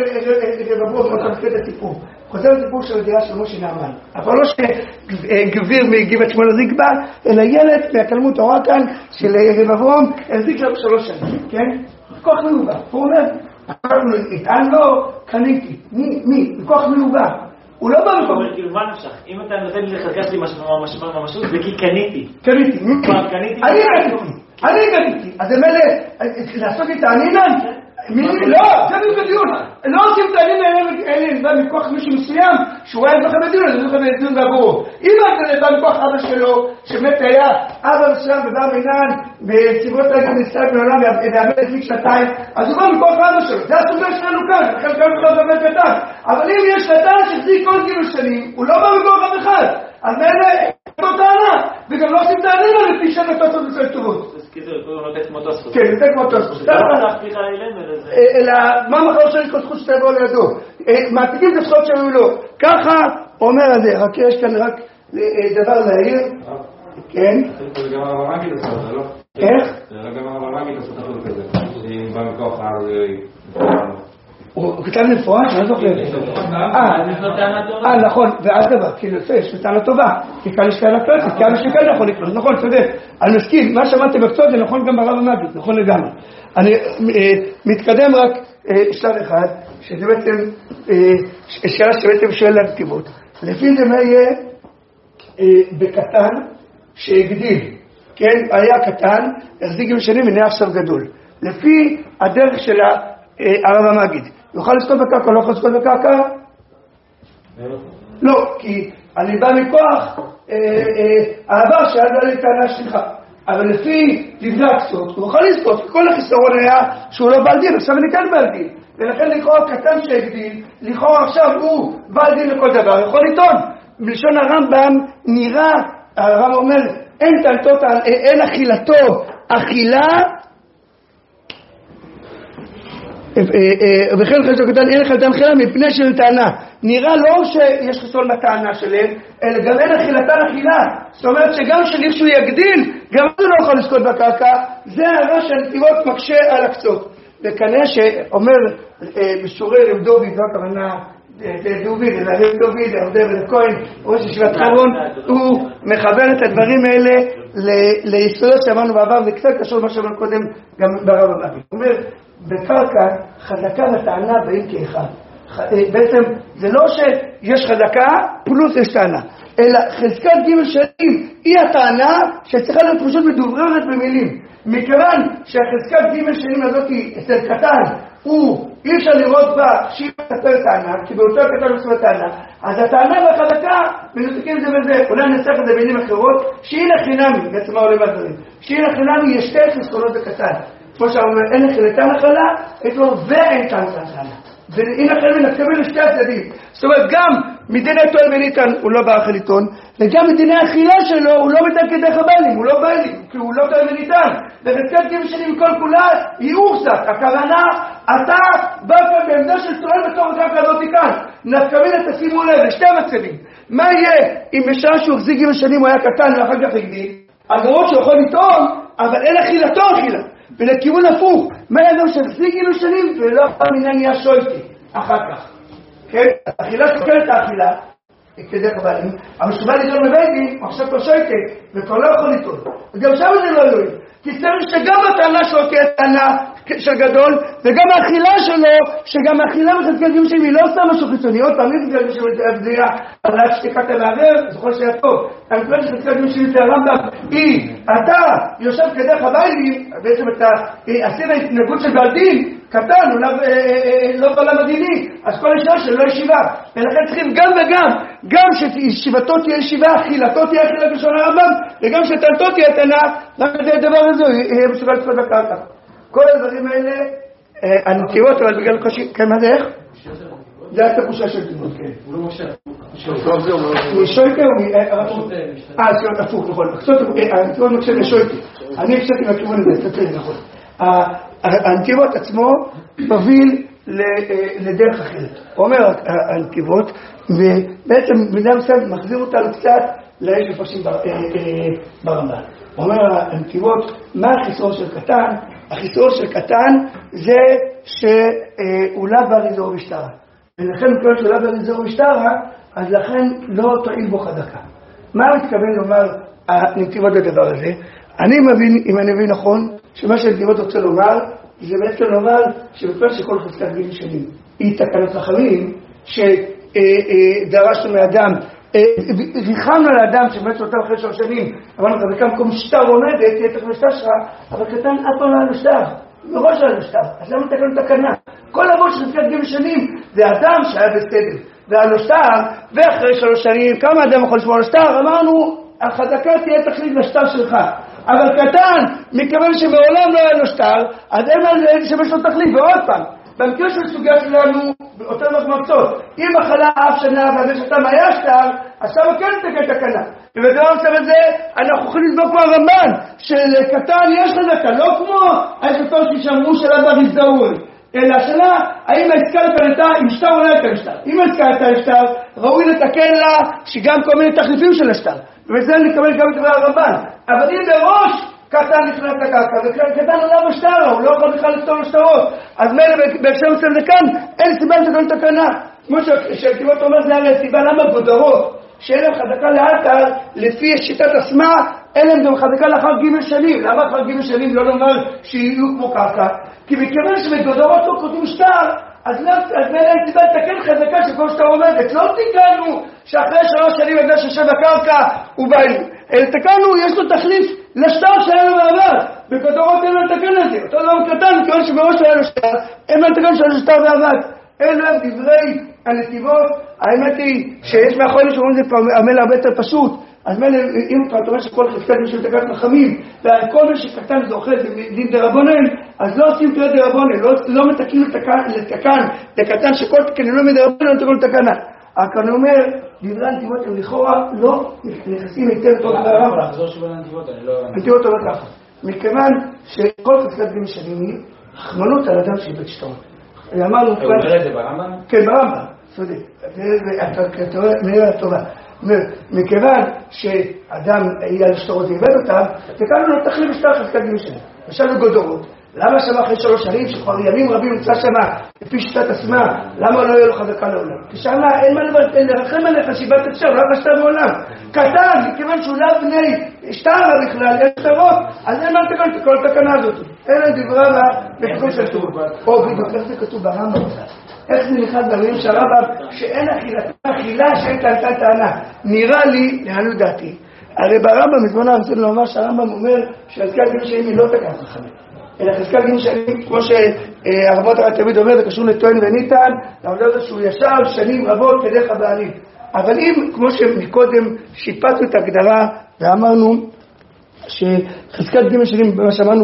חוזר לסיפור של הדירה של משה נעמן. אבל לא שגביר מגבעת שמואל החזיק בה, אלא ילד מהתלמוד תורה כאן של רב אברהם, החזיק לו 3 שנים, כן? מכוח מיובא. הוא אומר, איתן לו, קניתי. מי? מכוח מיובא. הוא לא בא מכוח. הוא אומר, כאילו, מה נפשך? אם אתה נותן לי לחלקה שלי ממשות, זה כי קניתי. קניתי. אני קניתי. אז זה מלא, לעשות לי תענינן? לא, זה בדיון. לא עושים תענינן, אין בא מכוח מישהו מסוים, שהוא היה זוכה בדיון, אז הוא זוכה בדיון בעבורו. אם אתה בא מכוח אבא שלו, שבאמת היה אבא מסוים בבר מינן, בסיבות רגע נסתק מעולם, והבן לפני 2 שנתיים, אז הוא בא מכוח אבא שלו. זה הסוגיה שלנו כאן, חלקם בכלל באמת קטן. אבל אם יש קטן שחזיק כל גיל שנים, הוא לא בא מכוח אף אחד. אז מאלה, לא טענה, וגם לא עושים תענינן לפי שנתות בסל טובות. הוא נותן כמו תוספות. כן, נותן כמו תוספות. אלא מה מחר שיש כל זכות שתבוא לידו? מעתיקים את הזכות שהיו לו. ככה אומר הזה, רק יש כאן רק דבר להעיר. כן? זה גם הרב המגיד עושה את זה, לא? איך? זה גם הרב המגיד עושה את זה כזה. שאם בא מכוח הוא כתב מפורש, אני לא זוכר. נכון, ואז דבר, כאילו, יש טענה טובה, כי כאן יש טענה קלאסית, כי אנשים כאן יכול לקנות, נכון, צודק. אני מסכים, מה שאמרתי בקצות זה נכון גם ברב המגיד, נכון לגמרי. אני מתקדם רק שלב אחד, שזה בעצם שאלה שבעצם שואל להכתיבות. לפי זה מה יהיה בקטן שהגדיל, כן, היה קטן, החזיק עם שנים ונהיה עכשיו גדול. לפי הדרך של הרב המגיד. יוכל לזכות בקרקע, לא יכול לזכות בקרקע? לא, כי אני בא מכוח העבר שאז היה לי טענה שלך. אבל לפי דברי הקצות, הוא יוכל לזכות, כי כל החיסרון היה שהוא לא בעל דין, עכשיו אני כאן בעל דין. ולכן לכאורה קטן שהגדיל, לכאורה עכשיו הוא בעל דין לכל דבר, יכול לטעון. בלשון הרמב"ם נראה, הרמב"ם אומר, אין אכילתו אכילה, וכן חלק קטן אין אכילתן אכילה מפני של טענה. נראה לא שיש חיסרון בטענה שלהם, אלא גם אין אכילתן אכילה. זאת אומרת שגם כשלכשהו יגדיל, גם הוא לא יכול לזכות בקרקע. זה הרע שהנתיבות מקשה על הקצות. וכנראה שאומר בשורי רב דוד, זו הכוונה דוד, רב כהן, ראש ישיבת חברון, הוא מחבר את הדברים האלה ליסודות שאמרנו בעבר, זה קצת קשור למה שאמרנו קודם גם ברב הבא. הוא אומר, בקרקע חזקה וטענה באים כאחד. בעצם זה לא שיש חזקה פלוס יש טענה, אלא חזקת ג' שנים היא הטענה שצריכה להיות פשוט מדובררת במילים. מכיוון שהחזקת ג' שנים הזאת אצל קטן, אי אפשר לראות בה שהיא מספר טענה, כי באותו קטן מספר טענה, אז הטענה והחזקה מנותקים זה בזה. אולי נצטרך את זה בעינים אחרות, שהיא לחינמי, בעצם מה עולה בדברים, שהיא לחינמי יש שתי חסרונות בקטן. כמו שאומר, אין אכילתן אכלה, יש לו ואין טעם אכלה. ואין אכלה נקבל לשתי הצדדים. זאת אומרת, גם מדיני תואל וניתן הוא לא בא אכל עיתון, וגם מדיני האכילה שלו הוא לא מתן כדי חבלים, הוא לא בעלים, כי הוא לא תואל וניתן. וחזקת ג' שנים מכל כולה היא אורסק. הכוונה, אתה בא כאן בעמדה של תואל בתור הקרקע הזאת כאן. נקבל תשימו לב, לשתי מצבים. מה יהיה אם בשעה שהוא החזיק ג' שנים הוא היה קטן ואחר כך הגדיל? אז למרות שהוא יכול לטעום, אבל אין אכילתו אכילה. ולכיוון הפוך, מה ידעו שהחזיק ג' שנים ולא מיניה נהיה שויטי אחר כך. כן? אכילה שוקלת האכילה, כדי חבלים, אבל שבא לדון בבית, עכשיו כבר שויטי, וכבר לא יכול לטעון. וגם שם זה לא יועיל. כי צריך שגם הטענה שלו תהיה טענה של גדול, וגם האכילה שלו, שגם האכילה בחזקת ג' שנים היא לא עושה משהו חיצוני. עוד פעם, היא חזקת ג' שנים להגדיה, אבל עד שתיקת המעבר, זוכר שהיה טוב. אני חושב שחזקת ג' שנים זה הרמב"ם, אתה יושב כדי חבלים, בעצם אתה עשית התנהגות של בעל דין, קטן, הוא לא בעולם הדיני, אז כל השאלה שלו לא ישיבה. ולכן צריכים גם וגם, גם שישיבתו תהיה ישיבה, אכילתו תהיה אכילה בלשון הרמב"ם, וגם שטענתו תהיה טענה, רק כדי הדבר הזה יהיה מסוגל לצפות בקרקע. כל הדברים האלה, הנתיבות, אבל בגלל קושי, כן, מה זה איך? זה היה תחושה של תיבות, כן. הוא לא משה. הוא שויקה או הפוך, נכון. הנתיבות מקשה לשויקה. אני הפסקתי מהכיוון הזה, תצא, נכון. הנתיבות עצמו מוביל לדרך אחרת. הוא אומר הנתיבות, ובעצם בני המסד מחזיר אותנו קצת לאיש מפרשים ברמב"ן. הוא אומר הנתיבות, מה החיסרון של קטן? החיסרון של קטן זה שהוא לא בריזור משטרה. ולכן מכיוון שהוא לא בריזור משטרה, אז לכן לא תועיל בו חזקה. מה הוא מתכוון לומר הנתיבות לדבר הזה? אני מבין, אם אני מבין נכון, שמה שהנתיבות רוצה לומר, זה בעצם לומר שבכל שכל חזקת ג' שנים היא תקנת חכמים, שדרשנו מאדם, ריחמנו לאדם שבאמת אותם אחרי 3 שנים, אמרנו לך, בכמה מקום שטר עומדת, תהיה תכף לשטר שלך, אבל קטן אף פעם לא היה לשטר, מראש לא היה לשטר, אז למה תקנו תקנה? כל אבות של חזקת ג' שנים, זה אדם שהיה בסדר, והיה לו שטר, ואחרי 3 שנים, כמה אדם יכול לשמור על שטר? אמרנו, החזקה תהיה תחליט לשטר שלך. אבל קטן, מכיוון שמעולם לא היה לו שטר, אז אין על זה שבש לו תחליף. ועוד פעם, במקרה של סוגיה שלנו, באותן מחמצות, אם אכלה אף שנה והבש אותם היה שטר, עכשיו הוא כן תקן תקנה. ובדבר עכשיו הזה, אנחנו יכולים לבדוק כמו הרמב"ן, שלקטן יש חזקה, לא כמו האשתות שאמרו שלה בריזדאול. אלא השאלה, האם העסקה קנתה עם שטר או לא הייתה עם שטר? אם העסקה הייתה עם שטר, ראוי לתקן לה שגם כל מיני תחליפים של השטר. ובזה נקבל גם את דבר הרמב"ן. אבל אם בראש קטן נכנס לקרקע, וקטן עולה בשטרה, הוא לא יכול בכלל לפתור לשטרות. אז מילא בהקשר מסוים זה כאן, אין סיבה לתקן תקנה. כמו שהנתיבות אומר, זה הרי סיבה למה גודרות, שאין להם חזקה לאתר, לפי שיטת עצמה, אין להם גם חזקה לאחר ג' שנים. למה אחר ג' שנים לא לומר שיהיו כמו קרקע? כי מכיוון שבגודרות לא כותבים שטר, אז מילא אין סיבה לתקן חזקה שכל שטר עומדת. לא תיקנו שאחרי 3 שנים הזה שיושב בקרקע הוא בעלים. אלא תקנו, יש לו תחליף לשטר שהיה לו בעבר. בגודרות אין לו לתקן לזה. אותו דבר קטן, מכיוון שבראש היה לו שטר, אין לו לתקן שהיה לו שטר בעבר. אלו הם דברי הנתיבות. האמת היא שיש מאחורי שאומרים זה עמל הרבה יותר פשוט. אז מילא, אם אתה אומר שכל חזקת משל תקנת חכמים, וכל מי שקטן זה אוכל דין דרבנן, אז לא עושים תהיה דרבנן, לא מתקנים לקטן שכל תקן לא מדרבנן, לא תקנו לתקנה. רק אני אומר, דברי הנתיבות הם לכאורה לא נכנסים היטב טוב לרב. לחזור שוב על הנתיבות, אני לא... הנתיבות אומר ככה, מכיוון שכל חזקת גימל שנים היא רחמנות על אדם שאיבד שטרות. אמרנו... הוא אומר את זה ברמב"ם? כן, ברמב"ם, צודק. אתה רואה, נראה הטובה. מכיוון שאדם היה לשטרות ואיבד אותם, וכאן לא תחליף בשטר חזקת גימל שנים. ושאלנו גודרות. למה שמה אחרי 3 שנים, שכבר ימים רבים נמצא שמה, לפי שיטת עצמה, למה לא יהיה לו חזקה לעולם? כי שמה אין מה לרחם עליך שיבת אפשר, לא בשטר מעולם. קטן, מכיוון שהוא לא בני שטרה בכלל, אין שטרות, אז אין מה לתקן את כל התקנה הזאת. אין דברה בתיקון של טור. או בדיוק, איך זה כתוב ברמב"ם? איך זה נכנס דברים של הרמב"ם, שאין אכילה שאין כאן טענה. נראה לי, לעניות דעתי, הרי ברמב"ם, מזמן הרצון לומר שהרמב"ם אומר שחזקת גימל שנים היא לא תקנת חכמים. אלא חזקת גימל שנים, כמו שהרבות הרב תמיד אומר, זה קשור לטוען וניתן, לעבודה זה שהוא ישב שנים רבות כדרך הבעלים. אבל אם, כמו שמקודם שיפצנו את ההגדרה, ואמרנו שחזקת גימל שנים, מה שאמרנו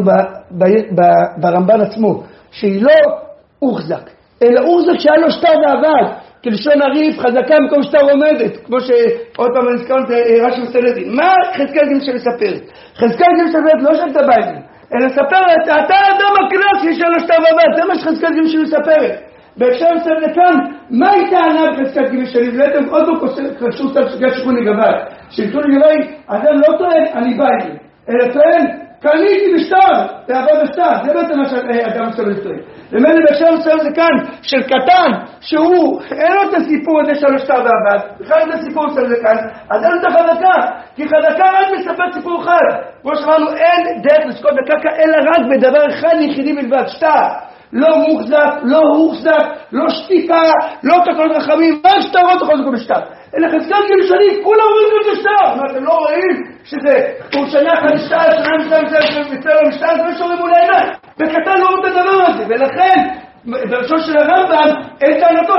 ברמב"ן עצמו, שהיא לא אוחזק, אלא אוחזק שהיה לו שטר ועבד, כלשון הריף, חזקה במקום שטר עומדת, כמו שעוד פעם אני זכרנו את רש"י מסתלדין. מה חזקת גימל שנים מספרת? חזקת גימל מספרת לא שאתה ביילים, אלא מספרת, אתה האדם הקלאסי של השטר ועבד, זה מה שחזקת גימל שנים מספרת. בהקשר מסתכל לכאן, מה הייתה ענה בחזקת גימל שנים? ואתם עוד לא קשור את סוגיה שכוני גבי. שכוני גבי, אדם לא טוען, אני ביילים, אלא טוען, קניתי בשטר, ועבד בשטר, זה בעצם מה שאדם מסתכל טוען. ומאלה בהקשר מסוים זה כאן, של קטן, שהוא, אין לו את הסיפור הזה של השטר ועבד, בכלל את הסיפור של זה כאן, אז אין לו את החזקה, כי חזקה רק מספר סיפור אחד. כמו שאמרנו, אין דרך לזכות בקרקע, אלא רק בדבר אחד יחידי בלבד, שטר. לא מוחזק, לא הוחזק, לא שתיקה, לא תקנות רחמים, רק שטרות תחזקו בשטר. אלא חזקת גימל שנים, כולם רואים את זה שטר. מה, אתם לא רואים שזה שנה אחת שטר, שנה מצטער למשטר, זה משהו מול העיניים. וקטן לא רואים את הדבר הזה, ולכן, בראשון של הרמב"ם, אין טענתו,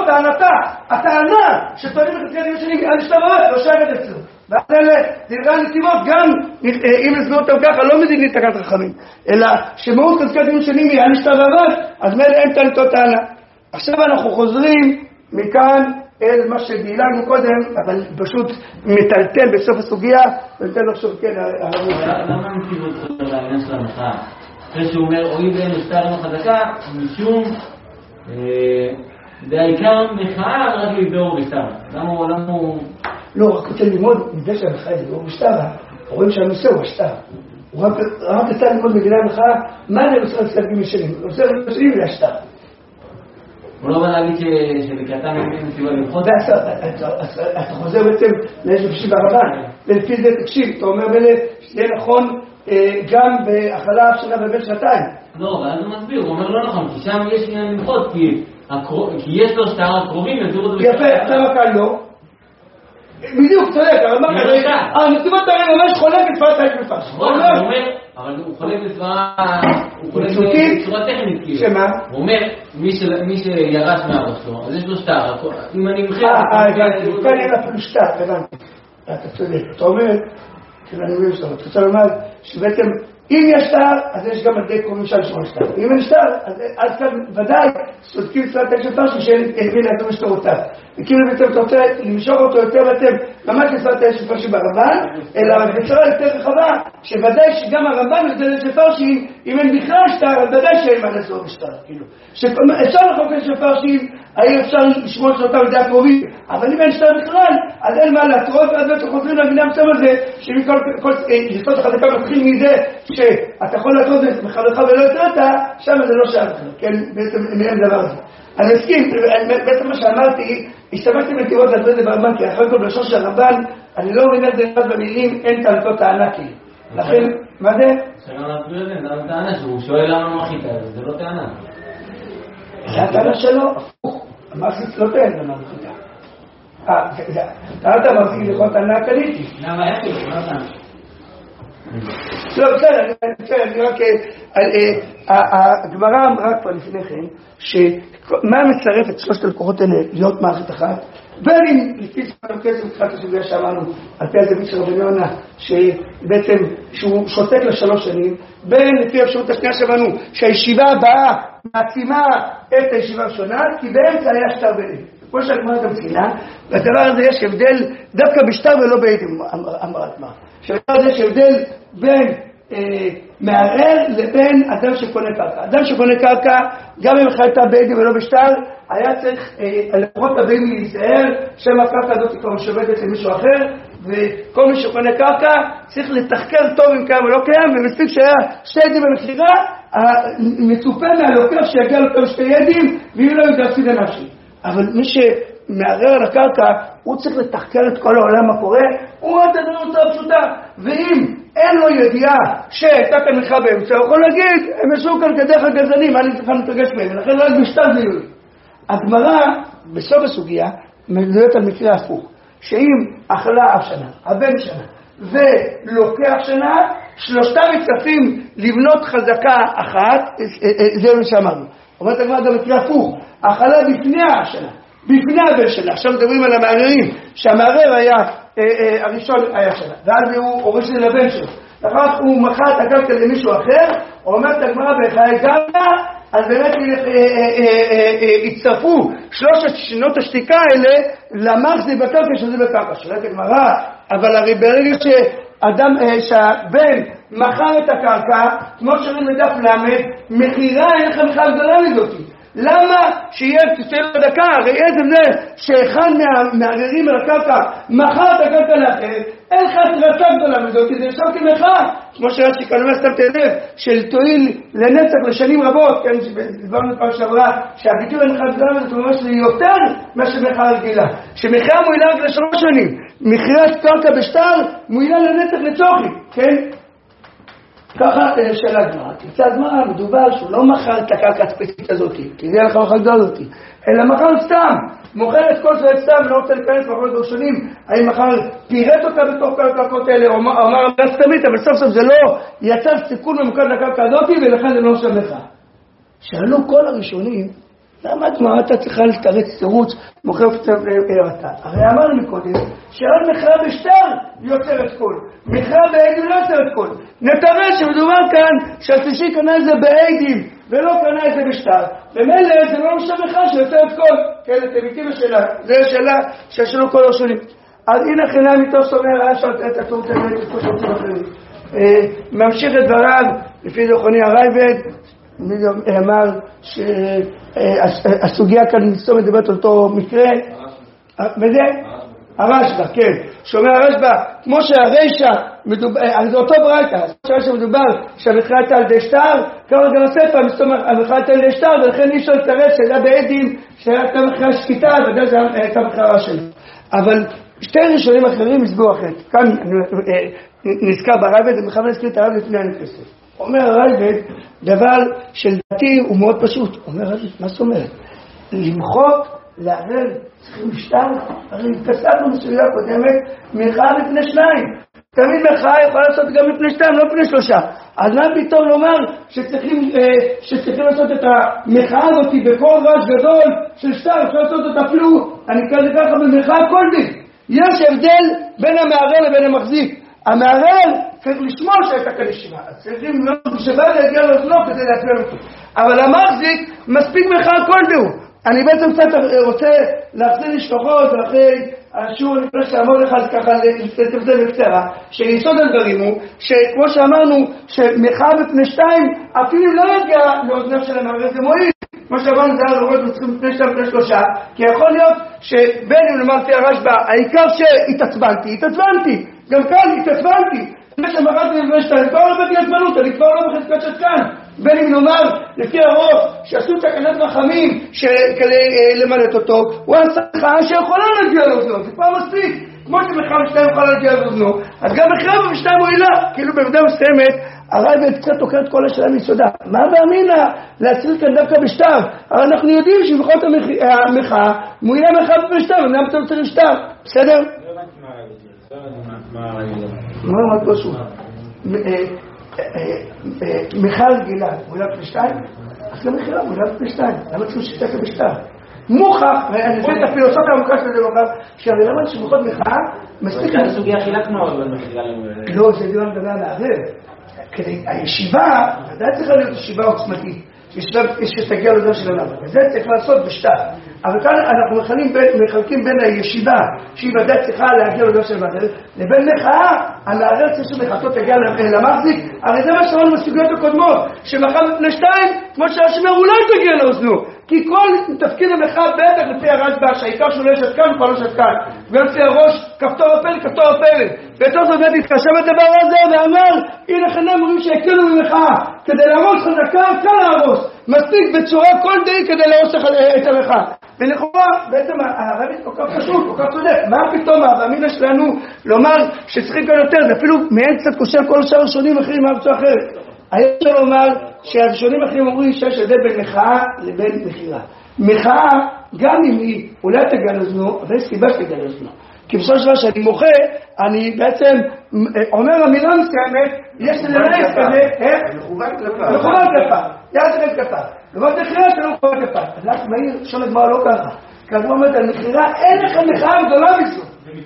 הטענה שטוענים בחזקת גימל שנים, על שטר ועבד, לא שייכת אצלו. ואז אלה, דברי הנתיבות, גם אם נסגור אותם ככה, לא מזיגים תקנת רחמים, אלא שמהות חזקת גימל שנים היא על שטר ועבד, אז מילא אין טענתו טענה. עכשיו אנחנו חוזרים מכאן אל מה שגילנו קודם, אבל פשוט מטלטל בסוף הסוגיה, וניתן לחשוב כן, למה הנתיבות חוזר לעניין של המחאה? אחרי שהוא אומר, אוי ואין שטר עם החזקה, משום בעיקר מחאה רק לבדור בשטר. למה הוא... לא, רק רוצה ללמוד מזה שהמחאה זה לא בשטר, רואים שהנושא הוא השטר. הוא רק רוצה ללמוד מגילה המחאה, מה זה נושא חזקת גימל שנים? נושא חזקת גימל שנים זה השטר. הוא לא בא להגיד שבקטן אין סיבה למחות? אתה חוזר בעצם לאיזה פשיב הרבן, ולפי זה תקשיב, אתה אומר בלה שיהיה נכון גם בהחלה שנה ובין שנתיים. לא, ואז הוא מסביר, הוא אומר לא נכון, כי שם יש עניין למחות, כי יש לו שטר הקרובים, יסבירו אותו יפה, אתה מכאן לא. בדיוק, צודק, הנתיבות הרי ממש חולק בצורה טכנית מפרש. אבל הוא חולק בצורה טכנית, כאילו. שמה? הוא אומר, מי שירש מהראש שלו, אז יש לו שטר, אם אני מחיר... הבנתי, כאן אין אפילו שטר, הבנתי. אתה צודק, אתה אומר, אני מבין שאתה רוצה לומר, שבעצם אם יש שטר, אז יש גם עדי קרובים של שמונה שטר. אם אין שטר, אז כאן ודאי סודקים צורת תקשת פרשי שאין להבין שטרותיו. וכאילו בעצם אתה רוצה למשוך אותו יותר ואתם ממש לצורת תקשת פרשי ברמב"ן, אלא בצורה יותר רחבה, שוודאי שגם הרמב"ן יותר תקשת פרשי, אם אין בכלל שטר, אז ודאי שאין מה לעשות בשטר. אפשר לחוק תקשת פרשי, האם אפשר לשמוע אותם על ידי הקרובים, אבל אם אין שטר בכלל, אז אין מה להתרות, אז בעצם חוזרים להבינה המסם הזה, שמכל יסוד החזקה מתחיל מזה, שאתה יכול להתרות בחברך ולא יתרת, שם זה לא שייך, כן, בעצם אין דבר הזה. אני מסכים, בעצם מה שאמרתי, השתמשתי בנתיבות להסביר את זה ברמב"ן, כי אחרי כל בלשון של הרמב"ן, אני לא מבין את זה אחד במילים, אין טענתו טענה כאילו. לכן, מה זה? שגם להסביר את זה, זה לא טענה, שהוא שואל למה מחית, זה לא טענה. זה הטענה שלו, הפוך, המחית לא טענה למה מחית. אתה מרחיק לכל טענה קניתי. למה איך הוא? לא טענה. לא, בסדר, אני רק... הגמרא אמרה כבר לפני כן, שמה מצרף את שלושת הלקוחות האלה להיות מערכת אחת, בין אם לפי ספר כסף התחלת הסוגיה שאמרנו, על פי הזווית של רבנו יונה, שבעצם שהוא שותק ל3 שנים, בין לפי האפשרות השנייה שאמרנו, שהישיבה הבאה מעצימה את הישיבה הראשונה, כי באמצע היה שטר ביניהם. כמו שהגמרא גם ציינה, והדבר הזה יש הבדל דווקא בשטר ולא בעדים, אמרה הגמרא. שבדבר הזה יש הבדל בין מערער לבין אדם שקונה קרקע. אדם שקונה קרקע, גם אם חייתה בעדים ולא בשטר, היה צריך לפחות הבאים להיזהר שם הקרקע הזאת כבר משווקת למישהו אחר, וכל מי שקונה קרקע צריך לתחקר טוב אם קיים או לא קיים, ומספיק שהיה שתי עדים במכירה, מצופה מהלוקח שיגיע לו שתי עדים, ואם לא ידעסיד הנפשי. אבל מי שמערער על הקרקע, הוא צריך לתחקר את כל העולם הקורא, הוא רואה את הדברים בצורה פשוטה, ואם אין לו ידיעה שהייתה כאן מלחמה באמצע, הוא יכול להגיד, הם ישבו כאן כדרך הגזענים, אני צריכה להתרגש מהם, ולכן לא רק בשטר זיהוי. הגמרא, בסוף הסוגיה, מדברת על מקרה הפוך, שאם אכלה אף שנה, הבן שנה, ולוקח שנה, שלושתם מצטרפים לבנות חזקה אחת, זה מה שאמרנו. אומרת הגמרא גם מקרה הפוך, אכלה לפני השנה, בפני הבן שלה. עכשיו מדברים על המערערים, שהמערער היה, הראשון היה שנה, ואז הוא הוריש את זה לבן שלו. אחר הוא מכר את הקרקע למישהו אחר, אומרת הגמרא בחיי גמרא, אז באמת הצטרפו שלושת שנות השתיקה האלה למחזיק בקרקע שזה בקרקע. שואלת הגמרא, אבל הרי ברגע שהבן מכר את הקרקע, כמו שרים בדף למד, מחירה אין לך בכלל גדולה מזאתי. למה שיהיה תצטרך בדקה? הרי איזה זה שאחד מהמערערים על הקרקע מכר את הקרקע לאחר, אין לך רצה גדולה מזאת, זה ישר כמחאה, כמו שרש"י כאן אומר, שמתם לב, של תועיל לנצח לשנים רבות, כן, דיברנו פעם שעברה, שהביטוי אין לך גדולה מזאת, הוא ממש יותר מאשר מחאה רגילה, שמחאה מועילה רק ל3 שנים, מכירת קרקע בשטר מועילה לנצח לצורכי, כן? ככה שאלה הגמרא, תמצא הגמרא, מדובר שהוא לא מכר את הקרקע הספציפית הזאת, כי זה הלכה מחר גדולה הזאת, אלא מכר סתם, מוכר את כל זה סתם, לא רוצה להיכנס מחר דורשונים, האם מחר פירט אותה בתוך כל הקרקעות האלה, או אמר אמירה סתמית, אבל סוף סוף זה לא יצר סיכון ממוקד לקרקע הזאת, ולכן זה לא שם לך. שאלו כל הראשונים, למה הגמרא אתה צריכה לתרץ תירוץ, מוכר קצת אתה? הרי אמרנו מקודם, שרק מכירה בשטר יוצר את כל, מכירה בעדים לא יוצר את כל. נתראה שמדובר כאן שהשלישי קנה את זה בעדים ולא קנה את זה בשטר, ומילא זה לא משנה לך שיוצר את כל. כן, אתם איתי בשאלה, זו השאלה ששאלו כל הראשונים. אז הנה חינם איתו סומר, היה אפשר לתת את התורת האמת את כל שרוצים אחרים. ממשיך את דבריו, לפי זכרוני הרייבד, אמר שהסוגיה כאן נסתום מדברת אותו מקרה, וזה הרשב"א, כן, שומע הרשב"א, כמו שהרשע, זה אותו ברייתא, שהרשע מדובר שהמכירה הייתה על ידי שטר, ככה גם הספר, המכירה הייתה על ידי שטר, ולכן אי אפשר לתרץ שזה בעדים, שהייתה מכירה שקיטה, ודאי זה הייתה מכירה שלו. אבל שתי ראשונים אחרים הסבירו אחרת, כאן נזכר ברייבד, ומכוון להזכיר את הרב לפני הנכסף. אומר הרייבד, דבר שלדעתי הוא מאוד פשוט. אומר הרייבד, מה זאת אומרת? למחות, לערער, צריכים שטר, הרי התכסדנו בסוגיה קודמת, מחאה לפני 2. תמיד מחאה יכולה לעשות גם לפני 2, לא לפני 3. אז מה פתאום לומר שצריכים לעשות את המחאה הזאת בכל רעש גדול של שטר, אפשר לעשות אותה אפילו, אני קורא ככה במחאה קולבית. יש הבדל בין המערער לבין המחזיק. המערער צריך לשמוע שהייתה כאן ישיבה, אז צריכים שבא להגיע לאוזנו כדי להפעיל אותו. אבל המחזיק מספיק מחאה כלשהו. אני בעצם קצת רוצה להחזיר לשפחות, ואחרי השיעור אני חושב שאמור לך אז ככה לתפזל בקצרה, שיסוד הדברים הוא, שכמו שאמרנו, שמחאה בפני 2 אפילו לא יגיע לאוזנו של המערער, זה מועיל. כמו שאמרנו, זה היה לראות מצרים לפני 2 לפני 3, כי יכול להיות שבין אם נאמרתי הרשב"א, העיקר שהתעצבנתי, גם כאן התעצבנתי. לפני שמרדתי לפני 2, כבר לא בתי עצבנות, אני כבר לא בחזקת שתקן. בין אם נאמר, לפי הרוב, שעשו תקנת רחמים כדי למלט אותו, הוא עשה מחאה שיכולה להגיע לאוזנו, זה כבר מספיק. כמו שמחאה ב2 יכולה להגיע לאוזנו, אז גם מחאה ב2 הוא הילה. כאילו במידה מסוימת, הרייבד קצת תוקר את כל השאלה מיסודה. מה באמינה להצליח כאן דווקא בשטר? הרי אנחנו יודעים שבכל המחאה, מועילה מחאה בשטר, וגם אתה רוצה לשטר. בסדר? מה מאוד פשוט? מחאה רגילה, מועילה ב2? אז גם מחאה מועילה ב2. למה צריכים שתקה בשטר? מוכח, ואני חושב את הפילוסופיה העמוקה של הדבר, שהרי למה שבכל מחאה מספיק... זה סוגיה חילקנו, אבל לא, זה דבר מדבר מערער. הישיבה, ודאי צריכה להיות ישיבה עוצמתית, שתגיע לדבר של עולם, וזה צריך לעשות בשטר. אבל כאן אנחנו מחלקים בין הישיבה, שהיא ודאי צריכה להגיע לדבר של מערער, לבין מחאה, המערער צריך שמחאתו תגיע למחזיק, הרי זה מה שאמרנו בסוגיות הקודמות, שמחאה לפני שתיים, כמו שהשמר אולי תגיע לאוזנו, כי כל תפקיד המחאה בטח לפי הרשב"א, שהעיקר שהוא לא שתקן, הוא כבר לא שתקן, וגם לפי הראש, כפתור הפלג, כפתור הפלג, ויותר זאת באמת התחשב הדבר הזה, ואמר, הנה לכן אומרים שהקלו ממחאה, כדי להרוס חזקה, קל להרוס, מספיק בצורה כל די כדי להרוס את המחאה. ולכאורה, בעצם הרבי כל כך פשוט, כל כך צודק, מה פתאום האמינה שלנו לומר שצריכים כאן יותר, זה אפילו מעין קצת קושר כל שאר ראשונים אחרים מארצו אחרת. היה אפשר לומר שהראשונים אחרים אומרים שיש הבדל בין מחאה לבין מכירה. מחאה, גם אם היא אולי תגיע לאוזנו, אבל יש סיבה שתגיע לאוזנו. כי בסופו של דבר שאני מוחה, אני בעצם אומר אמירה מסוימת, יש לנהל כזה, מכוון כלפיו. מכוון כלפיו, יעד כלפיו. לעומת מכירה שלא מכוון כלפיו. אז לך מהיר, שואל הגמרא לא ככה. כי הגמרא אומרת על מכירה, אין לך מחאה גדולה מזו.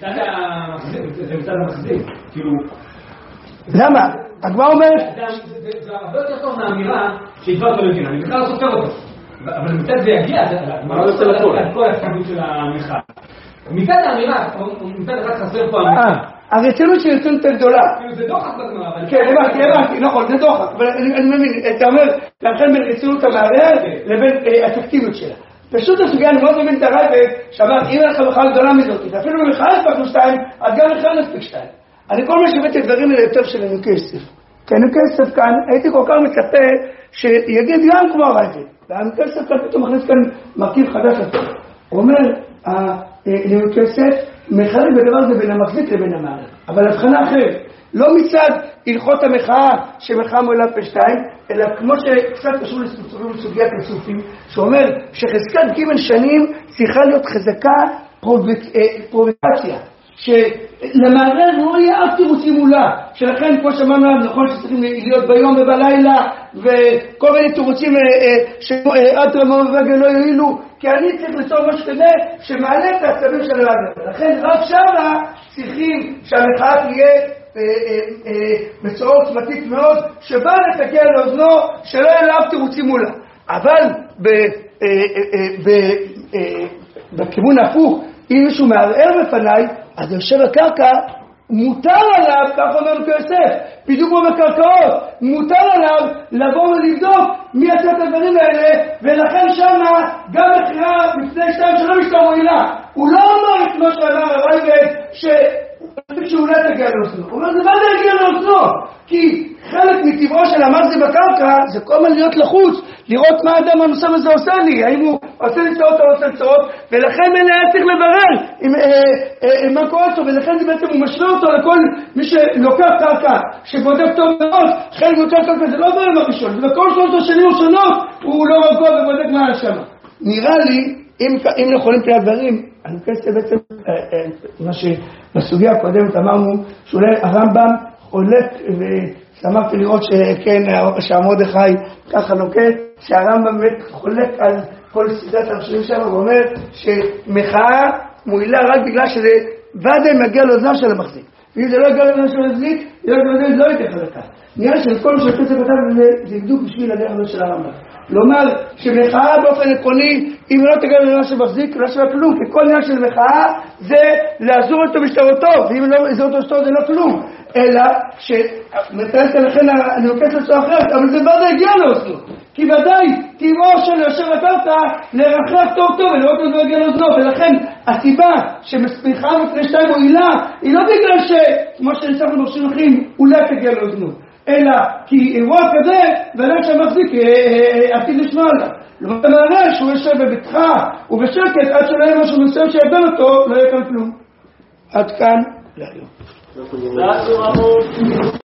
זה מצד המחזיק, כאילו... למה? הגמרא אומרת... זה הרבה יותר טוב מהאמירה שהדבר אותו לגינה, אני בכלל לא סופר אותו. אבל מצד זה יגיע, הגמרא לא סופר על כל ההתקדמות של המחאה. מצד האמירה, מצד אחד חסר פה האמירה. הרצינות של רצינות יותר גדולה. זה דוחק בגמרא. כן, הבנתי, נכון, זה דוחק. אבל אני מבין, אתה אומר, להבחן בין רצינות המערער לבין האפקטיביות שלה. פשוט הסוגיה, אני מאוד מבין את הרייבד, שאמר, אם אין לך מחאה גדולה מזאת, אפילו במחאה הספקנו 2, אז גם מחאה נספיק 2. אני כל מה שהבאתי את דברים האלה יותר של ינוקי יוסף. כי ינוקי יוסף כאן, הייתי כל כך מצפה שיגיד גם כמו הרייבד. והינוקי יוסף כאן פתאום מכניס כאן מרכיב חדש לטוב. הוא אומר, ינוקי יוסף מחלק בדבר הזה בין המחזיק לבין המערער. אבל הבחנה אחרת, לא מצד הלכות המחאה שמחאה מועילה פה 2, אלא כמו שקצת קשור לסוגיית הסופים, שאומר שחזקת ג' שנים צריכה להיות חזקה פרובוקציה, שלמערער לא יהיה אף תירוצים מולה, שלכן כמו שאמרנו נכון שצריכים להיות ביום ובלילה וכל מיני תירוצים שעד רמו ובגל לא יועילו, כי אני צריך לצור משהו כזה שמעלה את העצבים של המערער. לכן רק שמה צריכים שהמחאה תהיה בצורה עוצמתית מאוד, שבא לתקן לאוזנו שלא יהיה לאף תירוצים מולה. אבל בכיוון הפוך, אם מישהו מערער בפניי, אז יושב הקרקע, מותר עליו, כך אומר כיוסף, בדיוק כמו בקרקעות, מותר עליו לבוא ולבדוק מי עשה את הדברים האלה, ולכן שמה גם מכירה בפני 2 שלא משתר מועילה. הוא לא אומר את מה שאמר הרייבד שאולי תגיע לאוזנו. הוא אומר, זה מה זה יגיע לאוזנו? כי חלק מטבעו של המחזיק בקרקע זה כל הזמן להיות לחוץ, לראות מה האדם הנוסף הזה עושה לי, האם הוא עושה לי צרות או לא עושה צרות, ולכן אין היה צריך לברר מה קורה אותו, ולכן זה בעצם הוא משווה אותו לכל מי שלוקח קרקע, שבודק טוב מאוד, חלק יותר קרקע זה לא ברם הראשון, ובכל שלוש השנים הראשונות הוא לא רגוע ובודק מה היה שם. נראה לי, אם יכולים תהיה הדברים, אני חושב בעצם מה שבסוגיה הקודמת אמרנו, שאולי הרמב"ם חולק, ושמחתי לראות שכן, שהמרדכי ככה נוקט, שהרמב"ם באמת חולק על כל סדרת הראשונים שם, ואומר שמחאה מועילה רק בגלל שזה ודאי מגיע לאוזנו של המחזיק. ואם זה לא יגיע לאוזנו של המחזיק, זה לא יותר חזקה. נראה שכל מה שכתב כתב זה בדיוק בשביל הדרך הזאת של הרמב"ם. לומר שמחאה באופן עקרוני, אם לא תגיע לעניין של מחזיק, לא שווה כלום, כי כל עניין של מחאה זה לעזור אותו בשטרותו, ואם לא לעזור אותו בשטרותו זה לא כלום, אלא שמתרסת לכן אני מבקש לצוע אחרת, אבל זה ודאי הגיע לאוזנו, כי ודאי טבעו של יושב הקרקע לרחף טוב טוב ולראות את זה הגיע לאוזנו, ולכן הסיבה שמחאה בפני 2 מועילה, היא לא בגלל שכמו שנצטרך למרשים אחרים, אולי תגיע לאוזנו, אלא כי אירוע כזה, ואדם שהמחזיק עתיד לשמוע עליו. לא מעלה שהוא יושב בבטחה ובשקט עד שלא יהיה משהו מסוים שידן אותו, לא יהיה כאן כלום. עד כאן להיום.